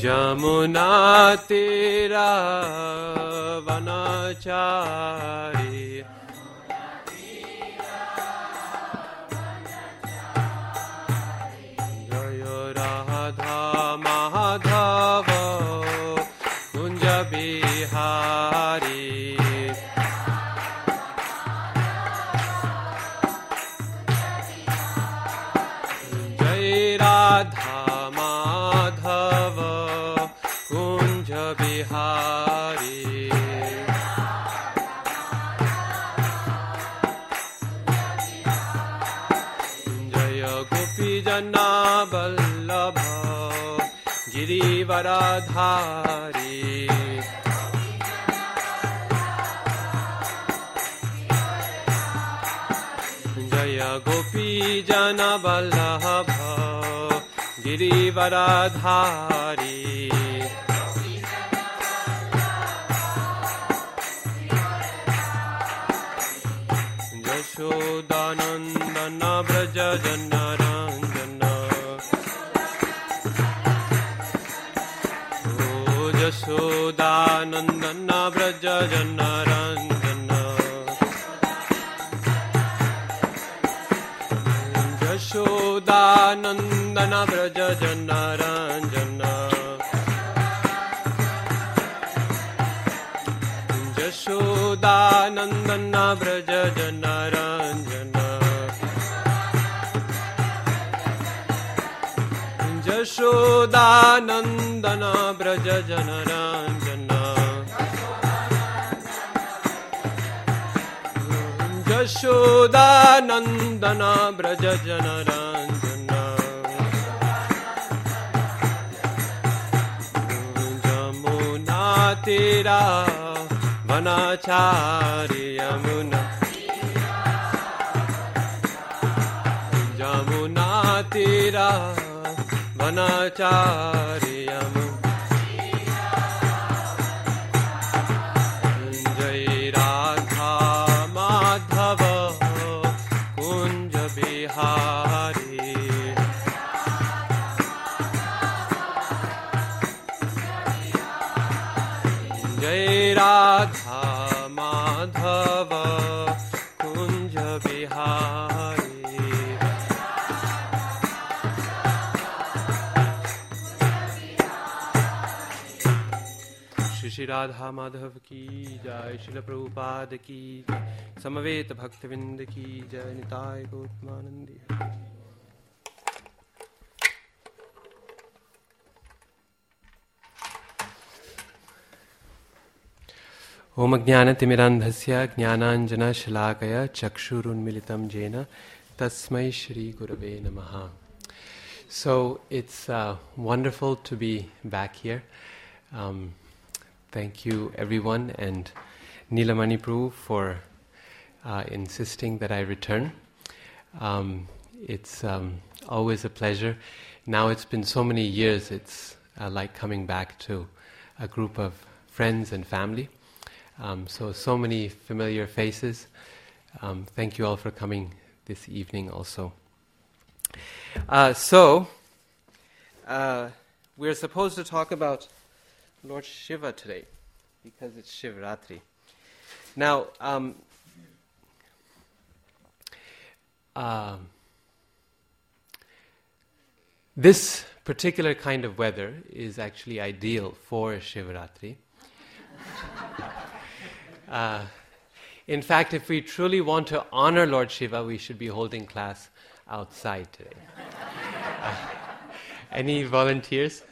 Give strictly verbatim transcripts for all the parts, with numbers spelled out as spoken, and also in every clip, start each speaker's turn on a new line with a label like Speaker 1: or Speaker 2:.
Speaker 1: Jamuna tera vanachari Jaya Radha Madhava Kunja Bihari Jaya Radha Madhava Kunja Bihari Jaya Gopi Jana Vallabha Girivaradhari Jaya Gopi Jana Vallabha Girivaradhari Yashodanandana Braja Jana Ranjana Oh Yashodanandana Braja Jana Ranjana Yashodanandana Braja Jana Ranjana Yashodanandana Braja Jana Ranjana Yashodanandana Braja Jana Ranjana Yashodanandana Braja Jana Ranjana Jamuna tera vanachari Yamuna Jamuna tera vanachari Yamuna Jai Radha Madhava Kunja Bihari Jai Radha Madhava Kunja Bihari Shri Shri Radha Madhav ki Jai Srila Prabhupada ki Samaveta Bhaktavind ki Jai Nitai Gautmanandi Om Ajnanatimirandhasya Jnananjana Shalakaya Chakshurunmilitam Jena Tasmai Shri Gurave Namaha. So it's uh, wonderful to be back here. Um, thank you everyone and Nilamani Prabhu for uh, insisting that I return. Um, it's um, always a pleasure. Now it's been so many years, it's uh, like coming back to a group of friends and family. Um, so, so many familiar faces. Um, thank you all for coming this evening also. Uh, so, uh, we're supposed to talk about Lord Shiva today, because it's Shivratri. Now, um, uh, this particular kind of weather is actually ideal for Shivratri. Uh, in fact, if we truly want to honor Lord Shiva, we should be holding class outside today. Uh, any volunteers?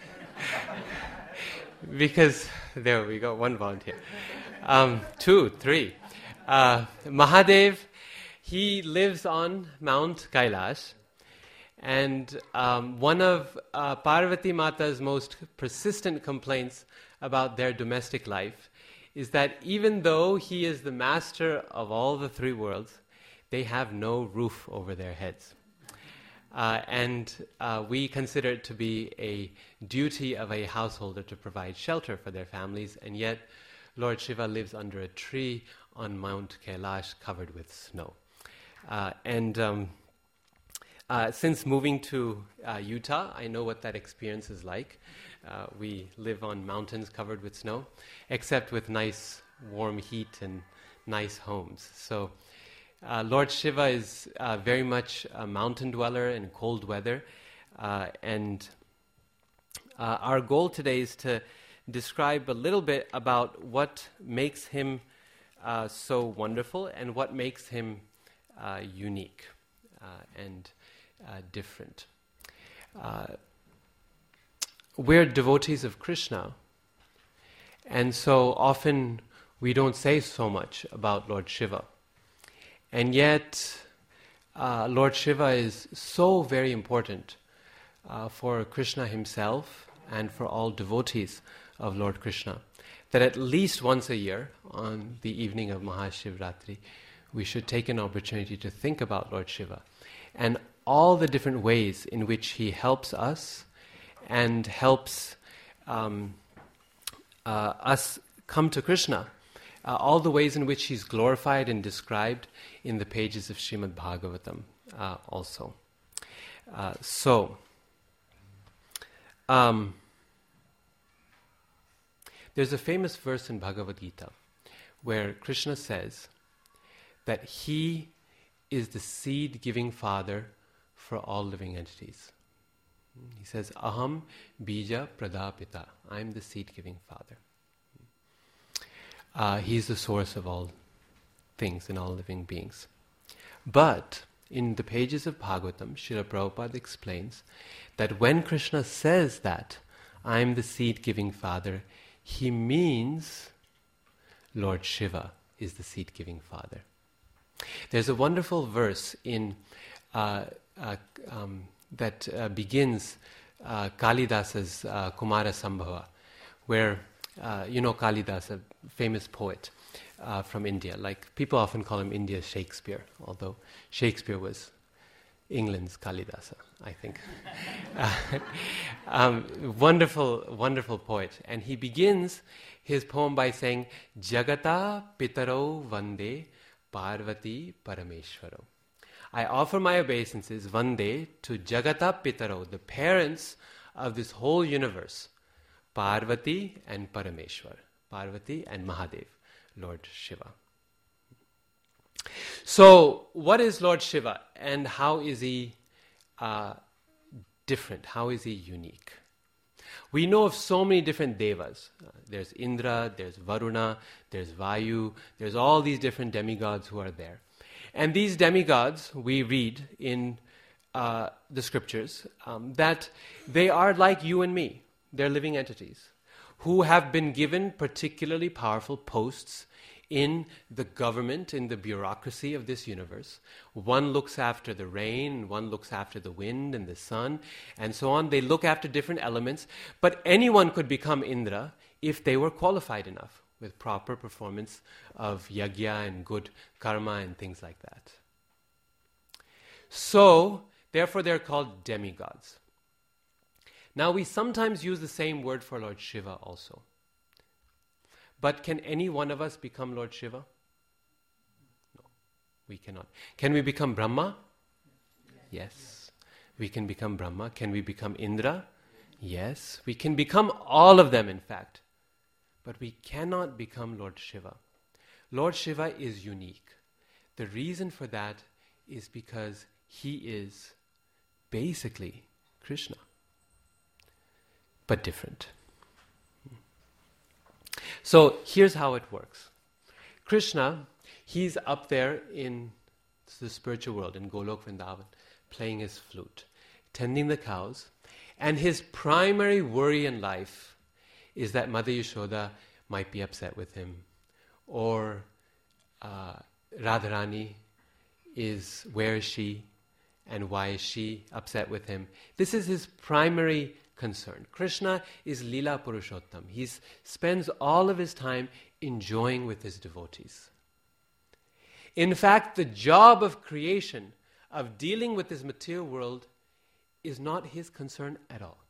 Speaker 1: Because, there we go, one volunteer. Um, two, three. Uh, Mahadev, he lives on Mount Kailash, and um, one of uh, Parvati Mata's most persistent complaints about their domestic life is that even though he is the master of all the three worlds, they have no roof over their heads. Uh, and uh, we consider it to be a duty of a householder to provide shelter for their families, and yet Lord Shiva lives under a tree on Mount Kailash covered with snow. Uh, and um, uh, since moving to uh, Utah, I know what that experience is like. Uh, we live on mountains covered with snow, except with nice warm heat and nice homes. So uh, Lord Shiva is uh, very much a mountain dweller in cold weather. Uh, and uh, our goal today is to describe a little bit about what makes him uh, so wonderful and what makes him uh, unique uh, and uh, different. Uh, we're devotees of Krishna, and so often we don't say so much about Lord Shiva. And yet, uh, Lord Shiva is so very important uh, for Krishna himself and for all devotees of Lord Krishna, that at least once a year, on the evening of Mahashivratri, we should take an opportunity to think about Lord Shiva and all the different ways in which he helps us and helps um, uh, us come to Krishna. Uh, all the ways in which he's glorified and described in the pages of Srimad Bhagavatam uh, also. Uh, so, um, there's a famous verse in Bhagavad Gita where Krishna says that he is the seed-giving father for all living entities. He says, Aham bija pradapita. I'm the seed-giving father. Uh, he's the source of all things and all living beings. But in the pages of Bhagavatam, Srila Prabhupada explains that when Krishna says that, I'm the seed-giving father, he means Lord Shiva is the seed-giving father. There's a wonderful verse in uh, uh, um, that uh, begins uh, Kalidasa's uh, Kumara Sambhava, where Uh, you know Kalidasa, a famous poet uh, from India. Like, people often call him India's Shakespeare, although Shakespeare was England's Kalidasa, I think. uh, um, wonderful, wonderful poet. And he begins his poem by saying, Jagata Pitaro Vande Parvati Parameshwaro. I offer my obeisances Vande to Jagata Pitaro, the parents of this whole universe, Parvati and Parameshwar. Parvati and Mahadev, Lord Shiva. So, what is Lord Shiva and how is he uh, different? How is he unique? We know of so many different devas. Uh, there's Indra, there's Varuna, there's Vayu, there's all these different demigods who are there. And these demigods, we read in uh, the scriptures, um, that they are like you and me. They're living entities who have been given particularly powerful posts in the government, in the bureaucracy of this universe. One looks after the rain, one looks after the wind and the sun, and so on. They look after different elements, but anyone could become Indra if they were qualified enough with proper performance of yajna and good karma and things like that. So, therefore they're called demigods. Now, we sometimes use the same word for Lord Shiva also. But can any one of us become Lord Shiva? No, we cannot. Can we become Brahma? Yes. yes. We can become Brahma. Can we become Indra? Yes. We can become all of them, in fact. But we cannot become Lord Shiva. Lord Shiva is unique. The reason for that is because he is basically Krishna, but different. So here's how it works. Krishna, he's up there in the spiritual world, in Golok Vrindavan, playing his flute, tending the cows, and his primary worry in life is that Mother Yashoda might be upset with him, or uh, Radharani is, where is she, and why is she upset with him? This is his primary concern. Krishna is Lila Purushottam. He spends all of his time enjoying with his devotees. In fact, the job of creation, of dealing with this material world, is not his concern at all.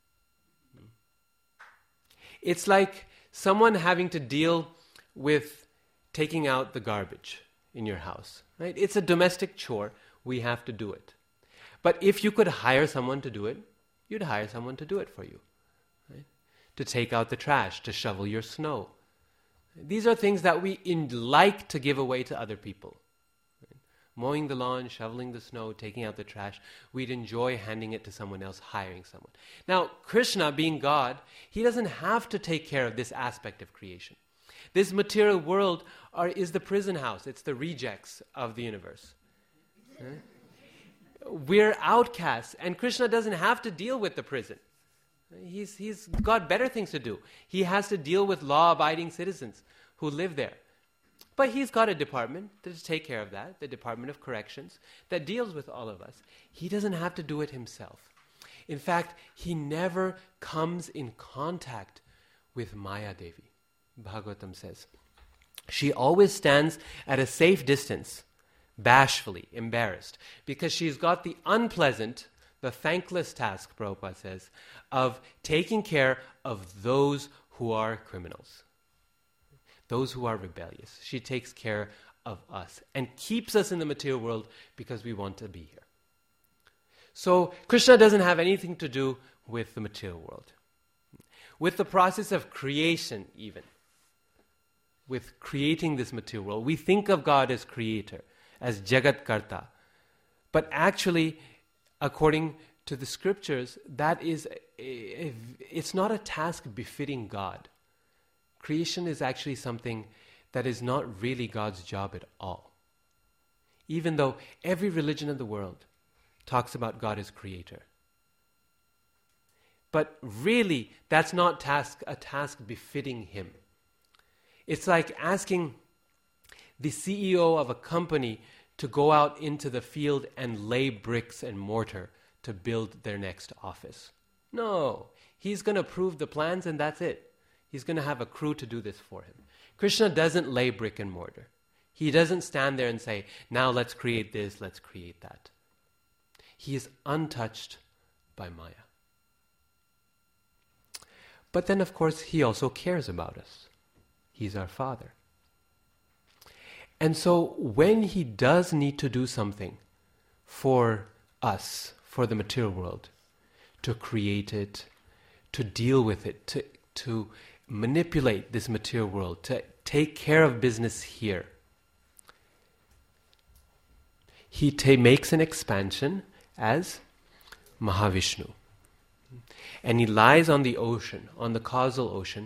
Speaker 1: It's like someone having to deal with taking out the garbage in your house. Right? It's a domestic chore. We have to do it. But if you could hire someone to do it, you'd hire someone to do it for you. Right? To take out the trash, to shovel your snow. These are things that we in like to give away to other people. Right? Mowing the lawn, shoveling the snow, taking out the trash, we'd enjoy handing it to someone else, hiring someone. Now, Krishna, being God, he doesn't have to take care of this aspect of creation. This material world are, is the prison house. It's the rejects of the universe. Right? We're outcasts, and Krishna doesn't have to deal with the prison. He's, he's got better things to do. He has to deal with law-abiding citizens who live there. But he's got a department to take care of that, the Department of Corrections, that deals with all of us. He doesn't have to do it himself. In fact, he never comes in contact with Maya Devi. Bhagavatam says, she always stands at a safe distance, bashfully, embarrassed, because she's got the unpleasant, the thankless task, Prabhupada says, of taking care of those who are criminals, those who are rebellious. She takes care of us and keeps us in the material world because we want to be here. So Krishna doesn't have anything to do with the material world. With the process of creation even, with creating this material world, we think of God as creator, as Jagat Karta. But actually, according to the scriptures, that is, a, a, it's not a task befitting God. Creation is actually something that is not really God's job at all. Even though every religion in the world talks about God as creator. But really, that's not task a task befitting him. It's like asking the C E O of a company to go out into the field and lay bricks and mortar to build their next office. No, he's going to approve the plans and that's it. He's going to have a crew to do this for him. Krishna doesn't lay brick and mortar. He doesn't stand there and say, now let's create this, let's create that. He is untouched by Maya. But then, of course, he also cares about us. He's our Father. And so when he does need to do something for us, for the material world, to create it, to deal with it, to, to manipulate this material world, to take care of business here, he ta- makes an expansion as Mahavishnu. And he lies on the ocean, on the causal ocean.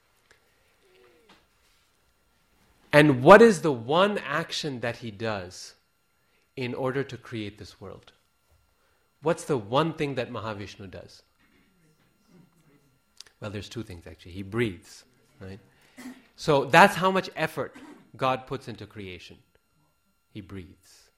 Speaker 1: And what is the one action that he does in order to create this world? What's the one thing that Mahavishnu does? Well, there's two things actually. He breathes, right? So that's how much effort God puts into creation. He breathes.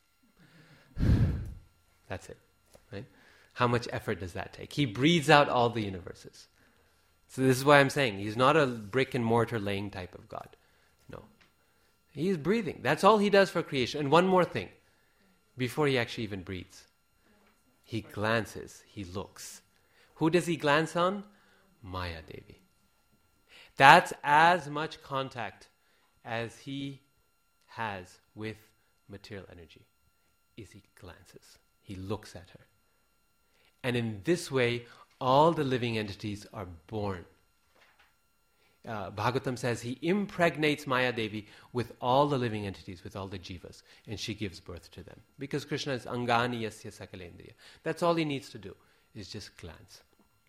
Speaker 1: That's it, right? How much effort does that take? He breathes out all the universes. So this is why I'm saying he's not a brick and mortar laying type of God. No. He's breathing. That's all he does for creation. And one more thing, before he actually even breathes. He glances, he looks. Who does he glance on? Maya Devi. That's as much contact as he has with material energy, is he glances. He looks at her. And in this way, all the living entities are born. Uh, Bhagavatam says he impregnates Maya Devi with all the living entities, with all the jivas, and she gives birth to them. Because Krishna is Angani Yasya Sakalendriya. That's all he needs to do, is just glance.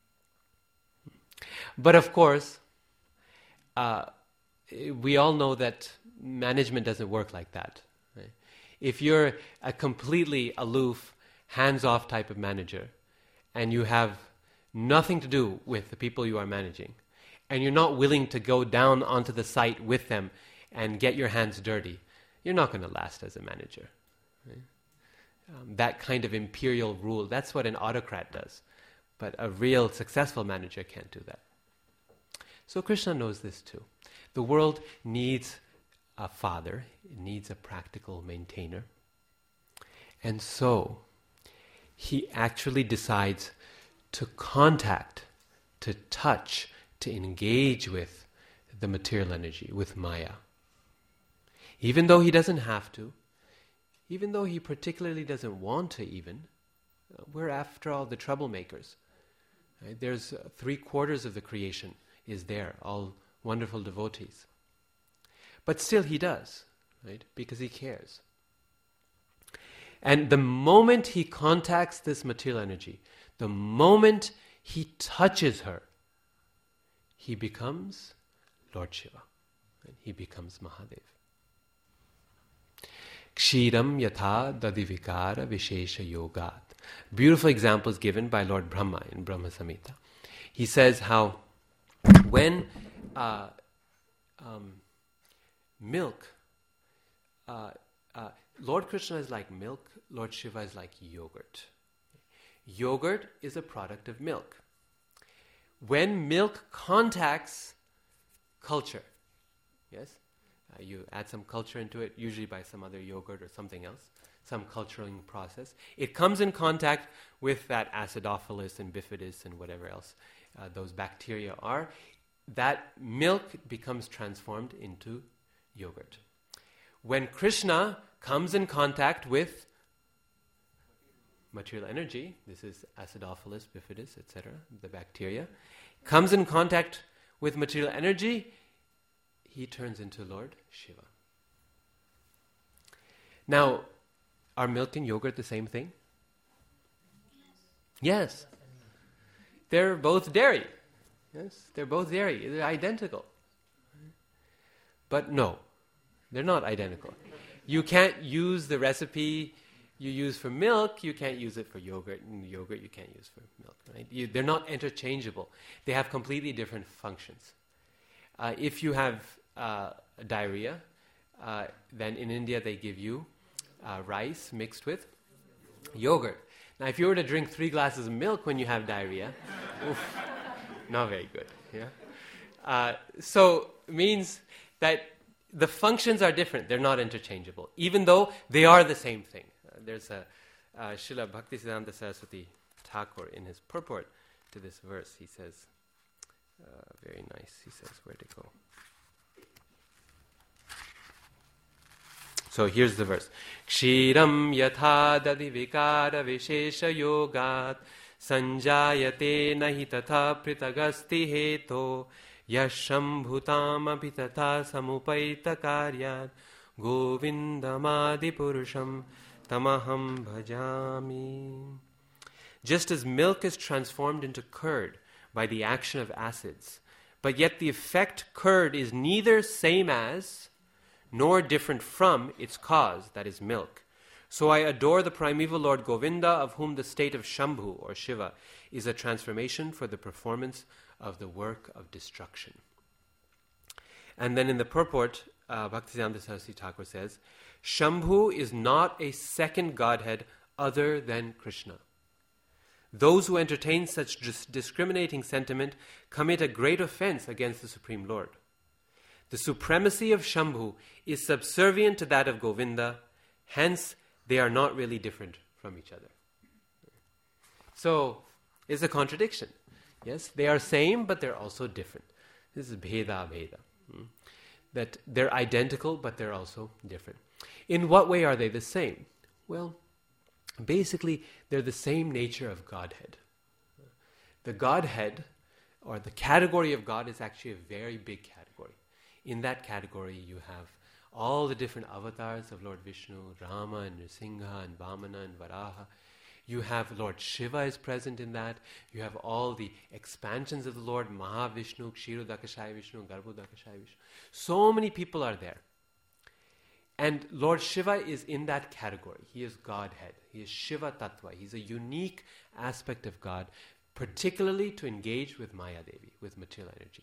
Speaker 1: But of course, uh, we all know that management doesn't work like that. Right? If you're a completely aloof, hands-off type of manager, and you have nothing to do with the people you are managing, and you're not willing to go down onto the site with them and get your hands dirty, you're not going to last as a manager. Right? Um, that kind of imperial rule, that's what an autocrat does. But a real successful manager can't do that. So Krishna knows this too. The world needs a father, it needs a practical maintainer. And so he actually decides to contact, to touch, to engage with the material energy, with Maya. Even though he doesn't have to, even though he particularly doesn't want to even, Uh, we're, after all, the troublemakers. Right? There's uh, three quarters of the creation is there, all wonderful devotees. But still he does, right? Because he cares. And the moment he contacts this material energy, the moment he touches her, he becomes Lord Shiva. Right? He becomes Mahadev. Kshiram yatha dadivikara vishesha yogat. Beautiful examples given by Lord Brahma in Brahma Samhita. He says how when uh, um, milk, uh, uh, Lord Krishna is like milk, Lord Shiva is like yogurt. Yogurt is a product of milk. When milk contacts culture, yes, uh, you add some culture into it, usually by some other yogurt or something else, some culturing process. It comes in contact with that acidophilus and bifidus and whatever else uh, those bacteria are. That milk becomes transformed into yogurt. When Krishna comes in contact with material energy, this is acidophilus, bifidus, et cetera, the bacteria, comes in contact with material energy, he turns into Lord Shiva. Now, are milk and yogurt the same thing? Yes. They're both dairy. Yes, they're both dairy. They're identical. But no, they're not identical. You can't use the recipe you use for milk, you can't use it for yogurt, and yogurt you can't use for milk. Right? You, they're not interchangeable. They have completely different functions. Uh, if you have uh, diarrhea, uh, then in India they give you uh, rice mixed with yogurt. Now, if you were to drink three glasses of milk when you have diarrhea, oof, not very good. Yeah. Uh, so it means that the functions are different. They're not interchangeable, even though they are the same thing. Uh, there's a uh, Srila Bhaktisiddhanta Saraswati Thakur in his purport to this verse. He says, uh, very nice. He says, where'd it go? So here's the verse. Kshiram yatha dadi vikara vishesha yogat sanjayate nahi tatha pritagasti heto yasham bhutam abhitatha samupaita karyat govindamadi purusham tamaham bhajami. Just as milk is transformed into curd by the action of acids, but yet the effect curd is neither same as nor different from its cause, that is milk. So I adore the primeval Lord Govinda, of whom the state of Shambhu or Shiva is a transformation for the performance of the work of destruction. And then in the purport, uh, Bhaktisiddhanta Saraswati Thakur says, Shambhu is not a second Godhead other than Krishna. Those who entertain such dis- discriminating sentiment commit a great offense against the Supreme Lord. The supremacy of Shambhu is subservient to that of Govinda, hence they are not really different from each other. So, it's a contradiction. Yes, they are same, but they're also different. This is bheda bheda. Hmm? That they're identical, but they're also different. In what way are they the same? Well, basically, they're the same nature of Godhead. The Godhead, or the category of God, is actually a very big category. In that category, you have all the different avatars of Lord Vishnu, Rama and Nrsimha and Vamana and Varaha. You have Lord Shiva is present in that. You have all the expansions of the Lord, Mahavishnu, Kshirodakashaya Vishnu, Garbhodakashaya Vishnu. So many people are there. And Lord Shiva is in that category. He is Godhead. He is Shiva Tattva. He's a unique aspect of God, particularly to engage with Maya Devi, with material energy.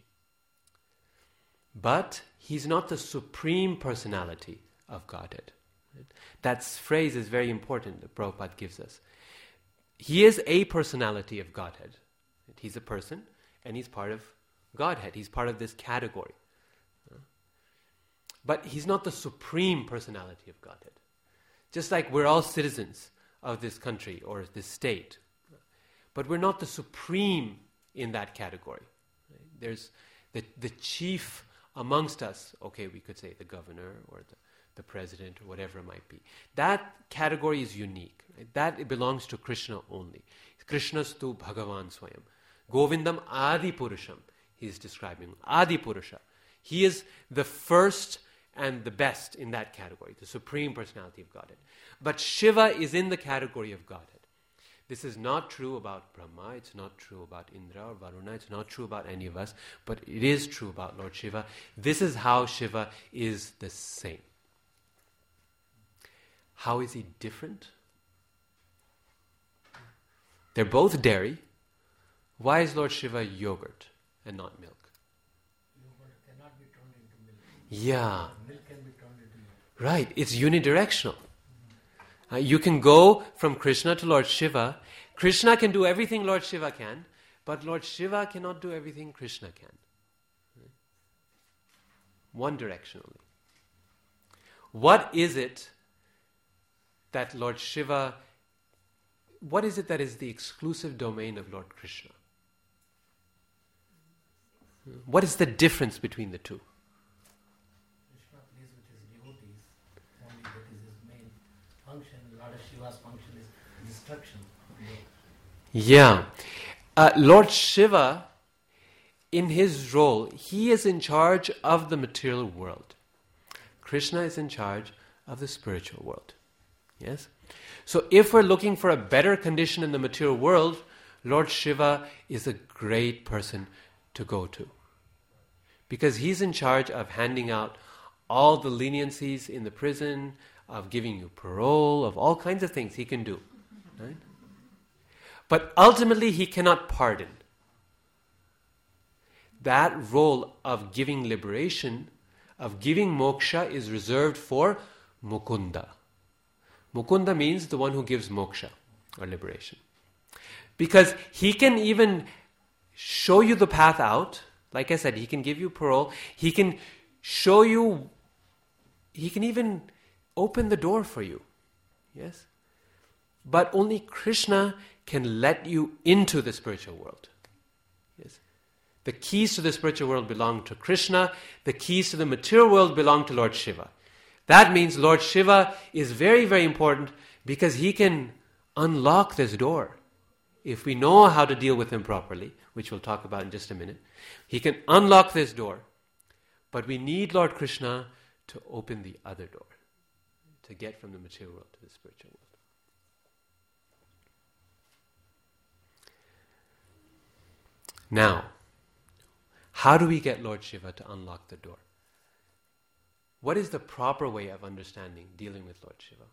Speaker 1: But he's not the supreme personality of Godhead. Right? That phrase is very important that Prabhupada gives us. He is a personality of Godhead. Right? He's a person, and he's part of Godhead. He's part of this category. Uh, but he's not the supreme personality of Godhead. Just like we're all citizens of this country or this state. But we're not the supreme in that category. Right? There's the, the chief amongst us, okay, we could say the governor or the the president, or whatever it might be. That category is unique. Right? That it belongs to Krishna only. Krishnastu Bhagavan Swayam. Govindam Adi Purusham. He is describing Adi Purusha. He is the first and the best in that category, the Supreme Personality of Godhead. But Shiva is in the category of Godhead. This is not true about Brahma, it's not true about Indra or Varuna, it's not true about any of us, but it is true about Lord Shiva. This is how Shiva is the same. How is he different? They're both dairy. Why is Lord Shiva yogurt and not milk?
Speaker 2: Yogurt cannot be turned into milk.
Speaker 1: Yeah.
Speaker 2: Milk can be turned into yogurt.
Speaker 1: Right, it's unidirectional. Uh, you can go from Krishna to Lord Shiva. Krishna can do everything Lord Shiva can, but Lord Shiva cannot do everything Krishna can. Right? One directionally. What is it that Lord Shiva, what is it that is the exclusive domain of Lord Krishna? What is the difference between the two?
Speaker 2: Krishna plays with his devotees, only that is his main function. Lord Shiva's function is destruction.
Speaker 1: Yeah. Uh, Lord Shiva, in his role, he is in charge of the material world. Krishna is in charge of the spiritual world. Yes? So if we're looking for a better condition in the material world, Lord Shiva is a great person to go to. Because he's in charge of handing out all the leniencies in the prison, of giving you parole, of all kinds of things he can do. Right? But ultimately he cannot pardon. That role of giving liberation, of giving moksha, is reserved for Mukunda. Mukunda means the one who gives moksha, or liberation. Because he can even show you the path out. Like I said, he can give you parole. He can show you, he can even open the door for you. Yes? But only Krishna can let you into the spiritual world. Yes? The keys to the spiritual world belong to Krishna. The keys to the material world belong to Lord Shiva. That means Lord Shiva is very, very important because he can unlock this door. If we know how to deal with him properly, which we'll talk about in just a minute, he can unlock this door. But we need Lord Krishna to open the other door, to get from the material world to the spiritual world. Now, how do we get Lord Shiva to unlock the door? What is the proper way of understanding, dealing with Lord Shiva?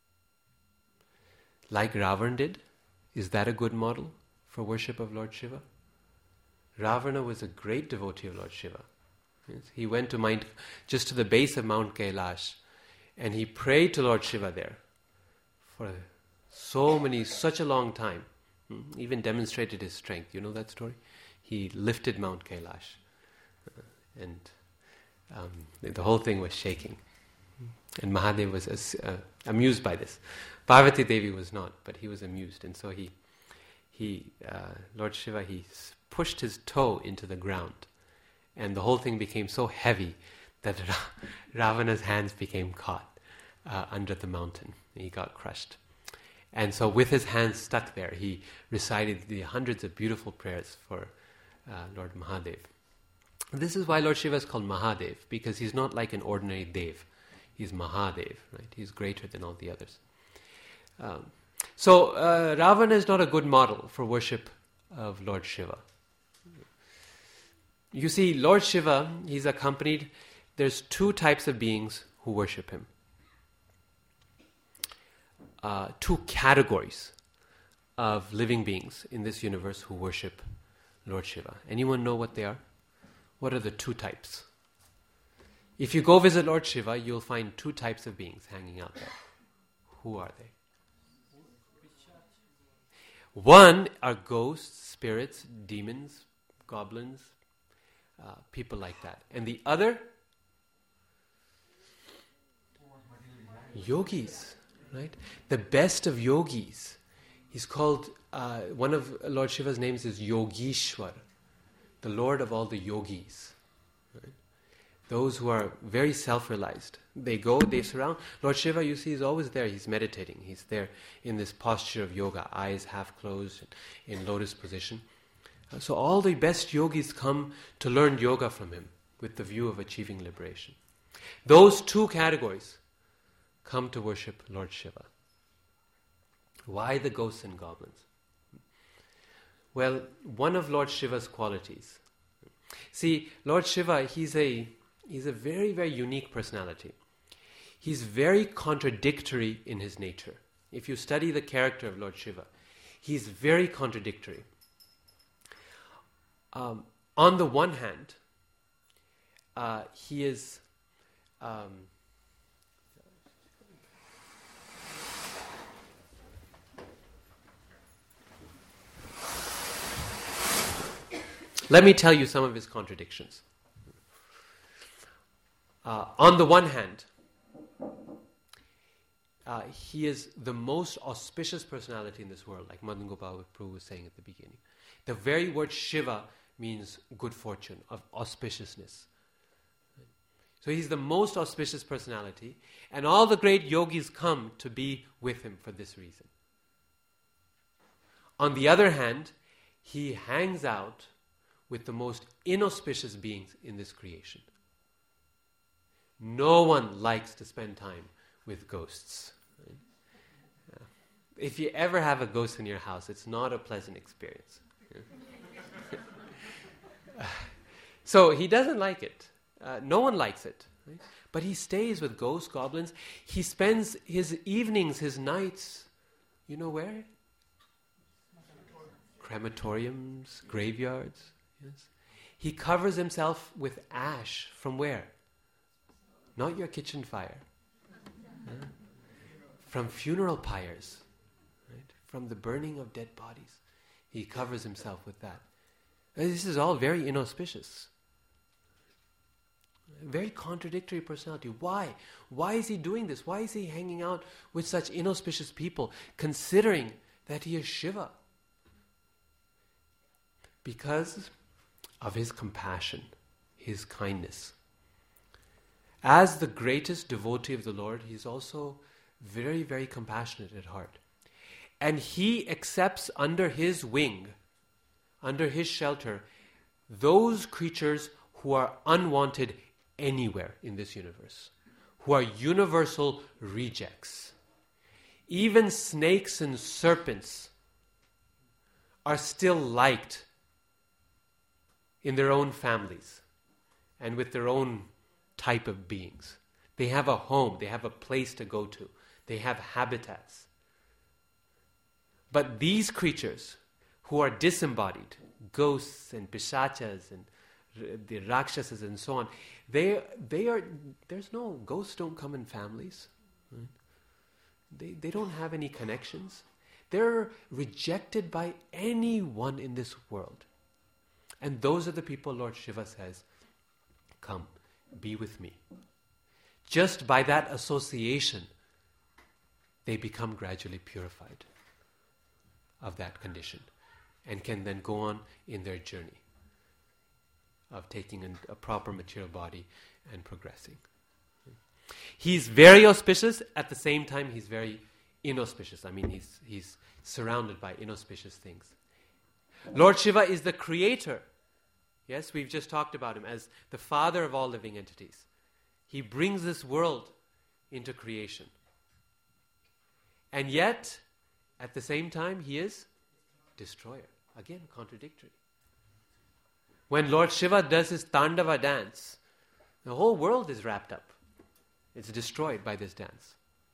Speaker 1: Like Ravana did? Is that a good model for worship of Lord Shiva? Ravana was a great devotee of Lord Shiva. Yes? He went to Mount, just to the base of Mount Kailash, and he prayed to Lord Shiva there for so many, such a long time. Even demonstrated his strength. You know that story? He lifted Mount Kailash, uh, and um, the whole thing was shaking. And Mahadev was uh, amused by this. Parvati Devi was not, but he was amused, and so he, he, uh, Lord Shiva, he pushed his toe into the ground, and the whole thing became so heavy that Ra- Ravana's hands became caught uh, under the mountain. He got crushed. And so with his hands stuck there, he recited the hundreds of beautiful prayers for uh, Lord Mahadev. This is why Lord Shiva is called Mahadev, because he's not like an ordinary Dev. He's Mahadev, right? He's greater than all the others. Um, so uh, Ravana is not a good model for worship of Lord Shiva. You see, Lord Shiva, he's accompanied, there's two types of beings who worship him. Uh, two categories of living beings in this universe who worship Lord Shiva. Anyone know what they are? What are the two types? If you go visit Lord Shiva, you'll find two types of beings hanging out there. Who are they? One are ghosts, spirits, demons, goblins, uh, people like that. And the other? Yogis. Right? The best of yogis. He's called, uh, one of Lord Shiva's names is Yogishwar, the Lord of all the yogis. Right? those who are very self-realized. They go, they surround. Lord Shiva, you see, is always there. He's meditating. He's there in this posture of yoga, eyes half closed, in lotus position. Uh, so all the best yogis come to learn yoga from him with the view of achieving liberation. Those two categories come to worship Lord Shiva. Why the ghosts and goblins? Well, one of Lord Shiva's qualities. See, Lord Shiva, he's a he's a very, very unique personality. He's very contradictory in his nature. If you study the character of Lord Shiva, he's very contradictory. Um, on the one hand, uh, he is um, let me tell you some of his contradictions. Uh, on the one hand, uh, he is the most auspicious personality in this world, like Madan Gopal Prabhu was saying at the beginning. The very word Shiva means good fortune, of auspiciousness. So he's the most auspicious personality, and all the great yogis come to be with him for this reason. On the other hand, he hangs out with the most inauspicious beings in this creation. No one likes to spend time with ghosts. Right? Uh, if you ever have a ghost in your house, it's not a pleasant experience. uh, so he doesn't like it. Uh, no one likes it. Right? But he stays with ghosts, goblins. He spends his evenings, his nights, you know where? Crematoriums, graveyards. Yes. He covers himself with ash from where? Not your kitchen fire. Yeah. From funeral pyres. Right? From the burning of dead bodies. He covers himself with that. And this is all very inauspicious. Very contradictory personality. Why? Why is he doing this? Why is he hanging out with such inauspicious people, considering that he is Shiva? Because of his compassion, his kindness. As the greatest devotee of the Lord, he is also very, very compassionate at heart. And he accepts under his wing, under his shelter, those creatures who are unwanted anywhere in this universe, who are universal rejects. Even snakes and serpents are still liked in their own families and with their own type of beings. They have a home, they have a place to go to, they have habitats. But these creatures who are disembodied, ghosts and pishachas and r- the rakshasas and so on, they they are there's no ghosts don't come in families. Right? They they don't have any connections. They're rejected by anyone in this world. And those are the people Lord Shiva says, come, be with me. Just by that association, they become gradually purified of that condition and can then go on in their journey of taking an, a proper material body and progressing. He's very auspicious, at the same time he's very inauspicious. I mean, he's, he's surrounded by inauspicious things. Lord Shiva is the creator. Yes, we've just talked about him as the father of all living entities. He brings this world into creation. And yet, at the same time, he is destroyer. Again, contradictory. When Lord Shiva does his Tandava dance, the whole world is wrapped up. It's destroyed by this dance.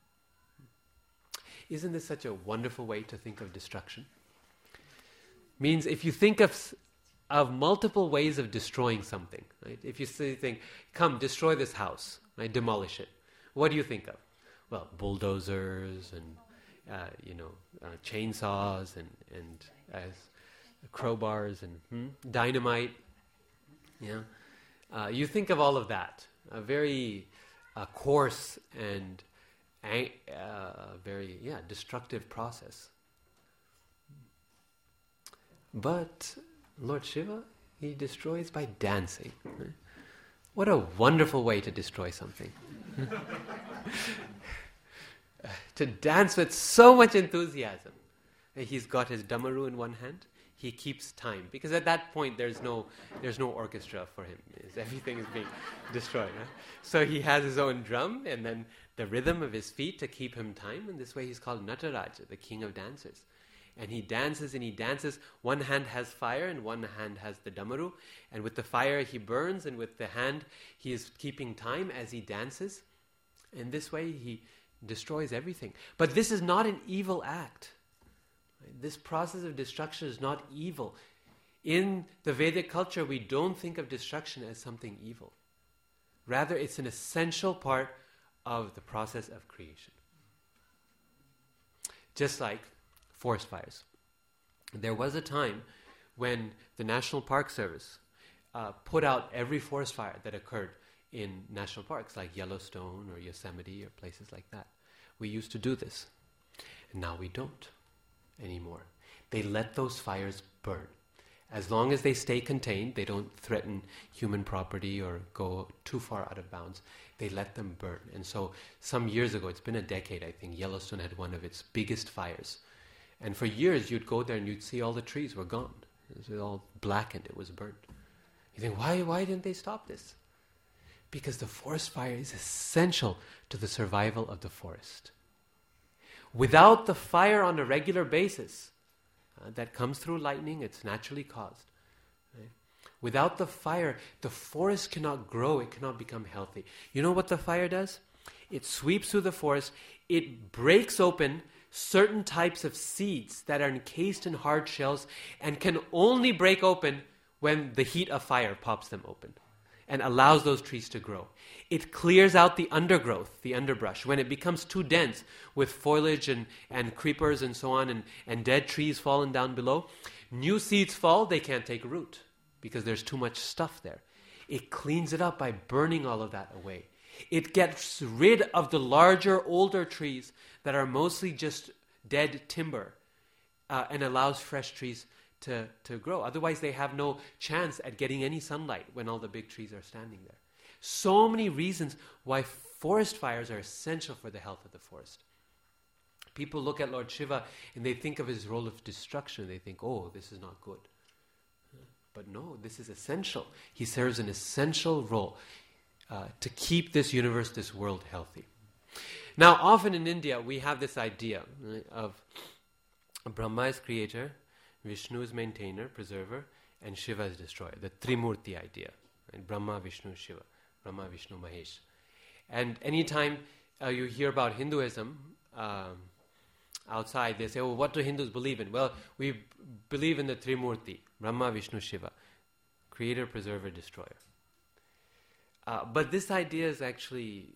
Speaker 1: Isn't this such a wonderful way to think of destruction? Means if you think of of multiple ways of destroying something, right? If you say, think, come, destroy this house, right? Demolish it. What do you think of? Well, bulldozers and uh, you know uh, chainsaws and and uh, crowbars and hmm, dynamite. Yeah, uh, you think of all of that. A very uh, coarse and a uh, very yeah destructive process. But Lord Shiva, he destroys by dancing. Right? What a wonderful way to destroy something. To dance with so much enthusiasm. He's got his damaru in one hand. He keeps time. Because at that point, there's no there's no orchestra for him. Everything is being destroyed. Right? So he has his own drum and then the rhythm of his feet to keep him time. And this way he's called Nataraja, the king of dancers. And he dances and he dances. One hand has fire and one hand has the damaru. And with the fire he burns, and with the hand he is keeping time as he dances. And this way he destroys everything. But this is not an evil act. This process of destruction is not evil. In the Vedic culture, we don't think of destruction as something evil. Rather, it's an essential part of the process of creation. Just like forest fires. There was a time when the National Park Service uh, put out every forest fire that occurred in national parks like Yellowstone or Yosemite or places like that. We used to do this. And now we don't anymore. They let those fires burn. As long as they stay contained, they don't threaten human property or go too far out of bounds, they let them burn. And so some years ago, it's been a decade I think, Yellowstone had one of its biggest fires. And for years you'd go there and you'd see all the trees were gone. It was all blackened, it was burnt. You think, why, why didn't they stop this? Because the forest fire is essential to the survival of the forest. Without the fire on a regular basis, uh, that comes through lightning, it's naturally caused. Right? Without the fire, the forest cannot grow, it cannot become healthy. You know what the fire does? It sweeps through the forest, it breaks open certain types of seeds that are encased in hard shells and can only break open when the heat of fire pops them open and allows those trees to grow. It clears out the undergrowth, the underbrush. When it becomes too dense with foliage and, and creepers and so on and, and dead trees falling down below, new seeds fall, they can't take root because there's too much stuff there. It cleans it up by burning all of that away. It gets rid of the larger, older trees that are mostly just dead timber uh, and allows fresh trees to, to grow. Otherwise, they have no chance at getting any sunlight when all the big trees are standing there. So many reasons why forest fires are essential for the health of the forest. People look at Lord Shiva and they think of his role of destruction. They think, oh, this is not good. But no, this is essential. He serves an essential role uh, to keep this universe, this world healthy. Now, often in India, we have this idea right, of Brahma is creator, Vishnu is maintainer, preserver, and Shiva is destroyer. The Trimurti idea. Right? Brahma, Vishnu, Shiva. Brahma, Vishnu, Mahesh. And anytime uh, you hear about Hinduism um, outside, they say, oh, what do Hindus believe in? Well, we b- believe in the Trimurti. Brahma, Vishnu, Shiva. Creator, preserver, destroyer. Uh, but this idea is actually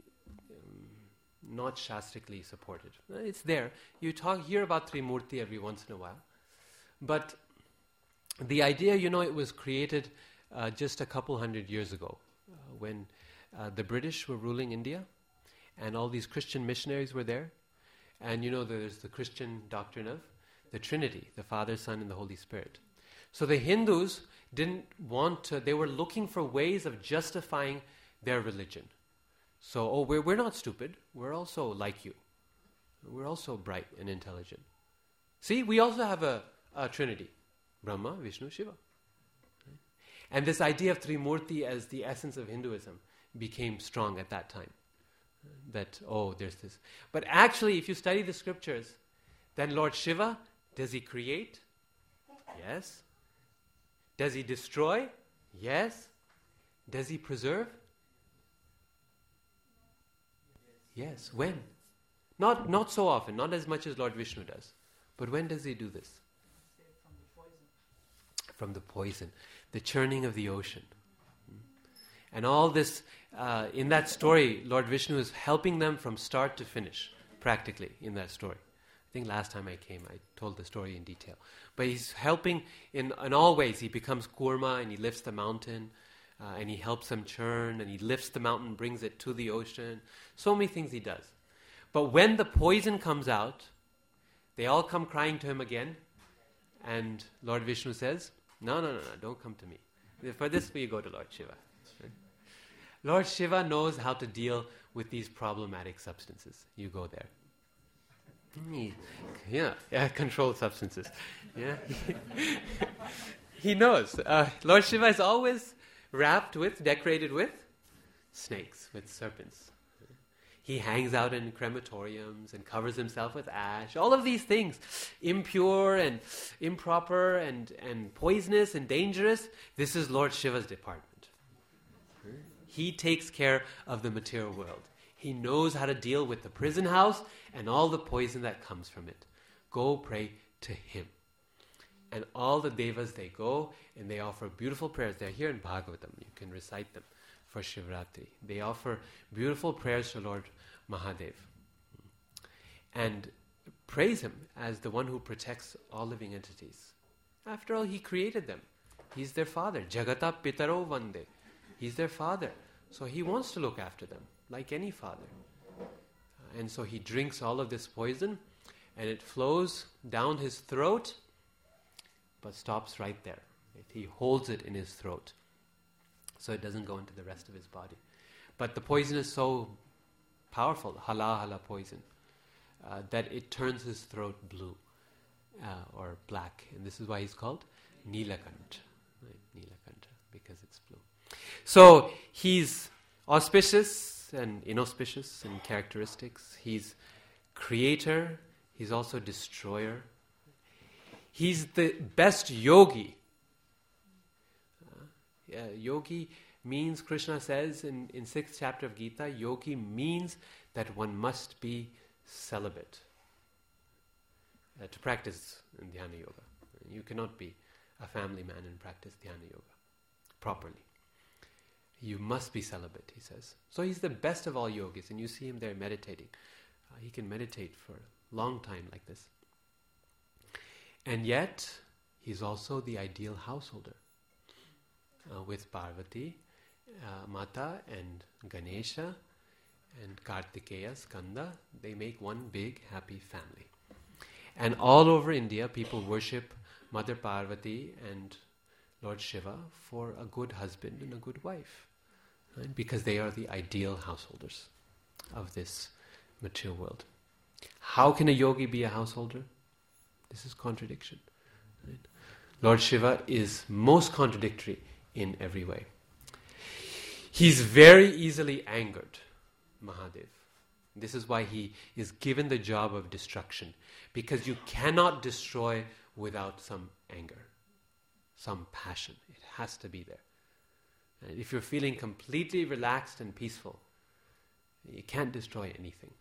Speaker 1: um, not shastrically supported. It's there. You talk hear about Trimurti every once in a while. But the idea, you know, it was created uh, just a couple hundred years ago uh, when uh, the British were ruling India and all these Christian missionaries were there. And you know, there's the Christian doctrine of the Trinity, the Father, Son, and the Holy Spirit. So the Hindus didn't want to, they were looking for ways of justifying their religion. So, oh, we're, we're not stupid. We're also like you. We're also bright and intelligent. See, we also have a, a Trinity. Brahma, Vishnu, Shiva. Right? And this idea of Trimurti as the essence of Hinduism became strong at that time. That, oh, there's this. But actually, if you study the scriptures, then Lord Shiva, does he create? Yes. Does he destroy? Yes. Does he preserve? Yes. When? Not not so often, not as much as Lord Vishnu does. But when does he do this?
Speaker 3: From the poison.
Speaker 1: From the poison. The churning of the ocean. And all this, uh, in that story, Lord Vishnu is helping them from start to finish, practically, in that story. I think last time I came, I told the story in detail. But he's helping in, in all ways. He becomes Kurma and he lifts the mountain, uh, and he helps them churn, and he lifts the mountain, brings it to the ocean. So many things he does. But when the poison comes out, they all come crying to him again, and Lord Vishnu says, no, no, no, no, don't come to me. For this, you go to Lord Shiva. Lord Shiva knows how to deal with these problematic substances. You go there. Yeah, yeah, controlled substances. Yeah, he knows. Uh, Lord Shiva is always wrapped with, decorated with snakes, with serpents. He hangs out in crematoriums and covers himself with ash. All of these things, impure and improper and, and poisonous and dangerous, this is Lord Shiva's department. He takes care of the material world. He knows how to deal with the prison house and all the poison that comes from it. Go pray to him. And all the devas, they go and they offer beautiful prayers. They're here in Bhagavatam. You can recite them for Shivratri. They offer beautiful prayers to Lord Mahadev and praise him as the one who protects all living entities. After all, he created them. He's their father. Jagata Pitaro Vande. He's their father. So he wants to look after them, like any father. Uh, and so he drinks all of this poison, and it flows down his throat, but stops right there. Right? He holds it in his throat, so it doesn't go into the rest of his body. But the poison is so powerful, halahala poison, uh, that it turns his throat blue uh, or black. And this is why he's called Nilakanta. Right? Nilakanta, because it's blue. So he's auspicious and inauspicious in characteristics. He's creator. He's also destroyer. He's the best yogi. Uh, yeah, yogi means, Krishna says in, in sixth chapter of Gita, yogi means that one must be celibate uh, to practice in dhyana yoga. You cannot be a family man and practice dhyana yoga properly. You must be celibate, he says. So he's the best of all yogis, and you see him there meditating. Uh, he can meditate for a long time like this. And yet, he's also the ideal householder. Uh, with Parvati, uh, Mata and Ganesha and Kartikeya, Skanda, they make one big happy family. And all over India, people worship Mother Parvati and Lord Shiva for a good husband and a good wife. Right? Because they are the ideal householders of this material world. How can a yogi be a householder? This is contradiction. Right? Lord Shiva is most contradictory in every way. He's very easily angered, Mahadev. This is why he is given the job of destruction. Because you cannot destroy without some anger, some passion. It has to be there. And if you're feeling completely relaxed and peaceful, you can't destroy anything.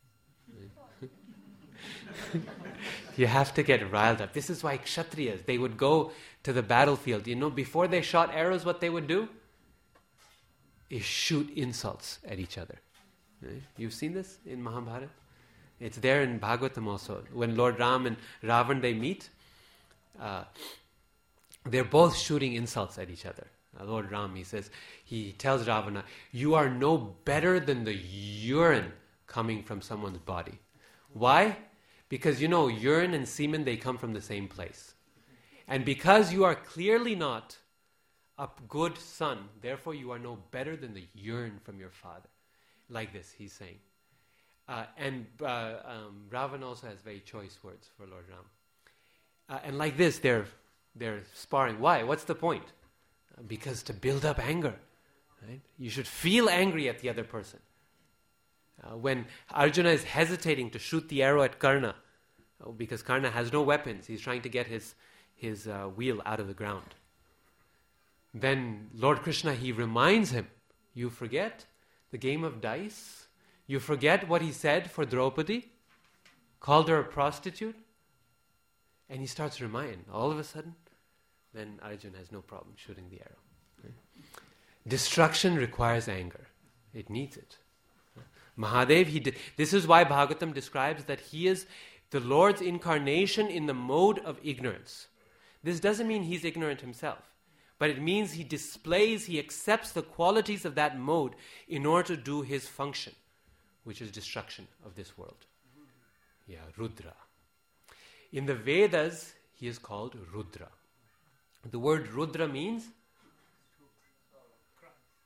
Speaker 1: You have to get riled up. This is why Kshatriyas, they would go to the battlefield. You know, before they shot arrows, what they would do is shoot insults at each other. Right? You've seen this in Mahabharata? It's there in Bhagavatam also. When Lord Ram and Ravan, they meet, uh, they're both shooting insults at each other. Uh, Lord Ram, he says, he tells Ravana, you are no better than the urine coming from someone's body. Why? Because you know, urine and semen, they come from the same place. And because you are clearly not a good son, therefore you are no better than the urine from your father. Like this, he's saying. Uh, and uh, um, Ravan also has very choice words for Lord Ram. Uh, and like this, they're they're sparring. Why? What's the point? Uh, because to build up anger. Right? You should feel angry at the other person. Uh, when Arjuna is hesitating to shoot the arrow at Karna, uh, because Karna has no weapons, he's trying to get his, his uh, wheel out of the ground. Then Lord Krishna, he reminds him, you forget the game of dice? You forget what he said for Draupadi? Called her a prostitute? And he starts reminding. All of a sudden, then Arjuna has no problem shooting the arrow. Right? Destruction requires anger. It needs it. Mahadev, he di- this is why Bhagavatam describes that he is the Lord's incarnation in the mode of ignorance. This doesn't mean he's ignorant himself, but it means he displays, he accepts the qualities of that mode in order to do his function, which is destruction of this world. Yeah, Rudra. In the Vedas, he is called Rudra. The word Rudra means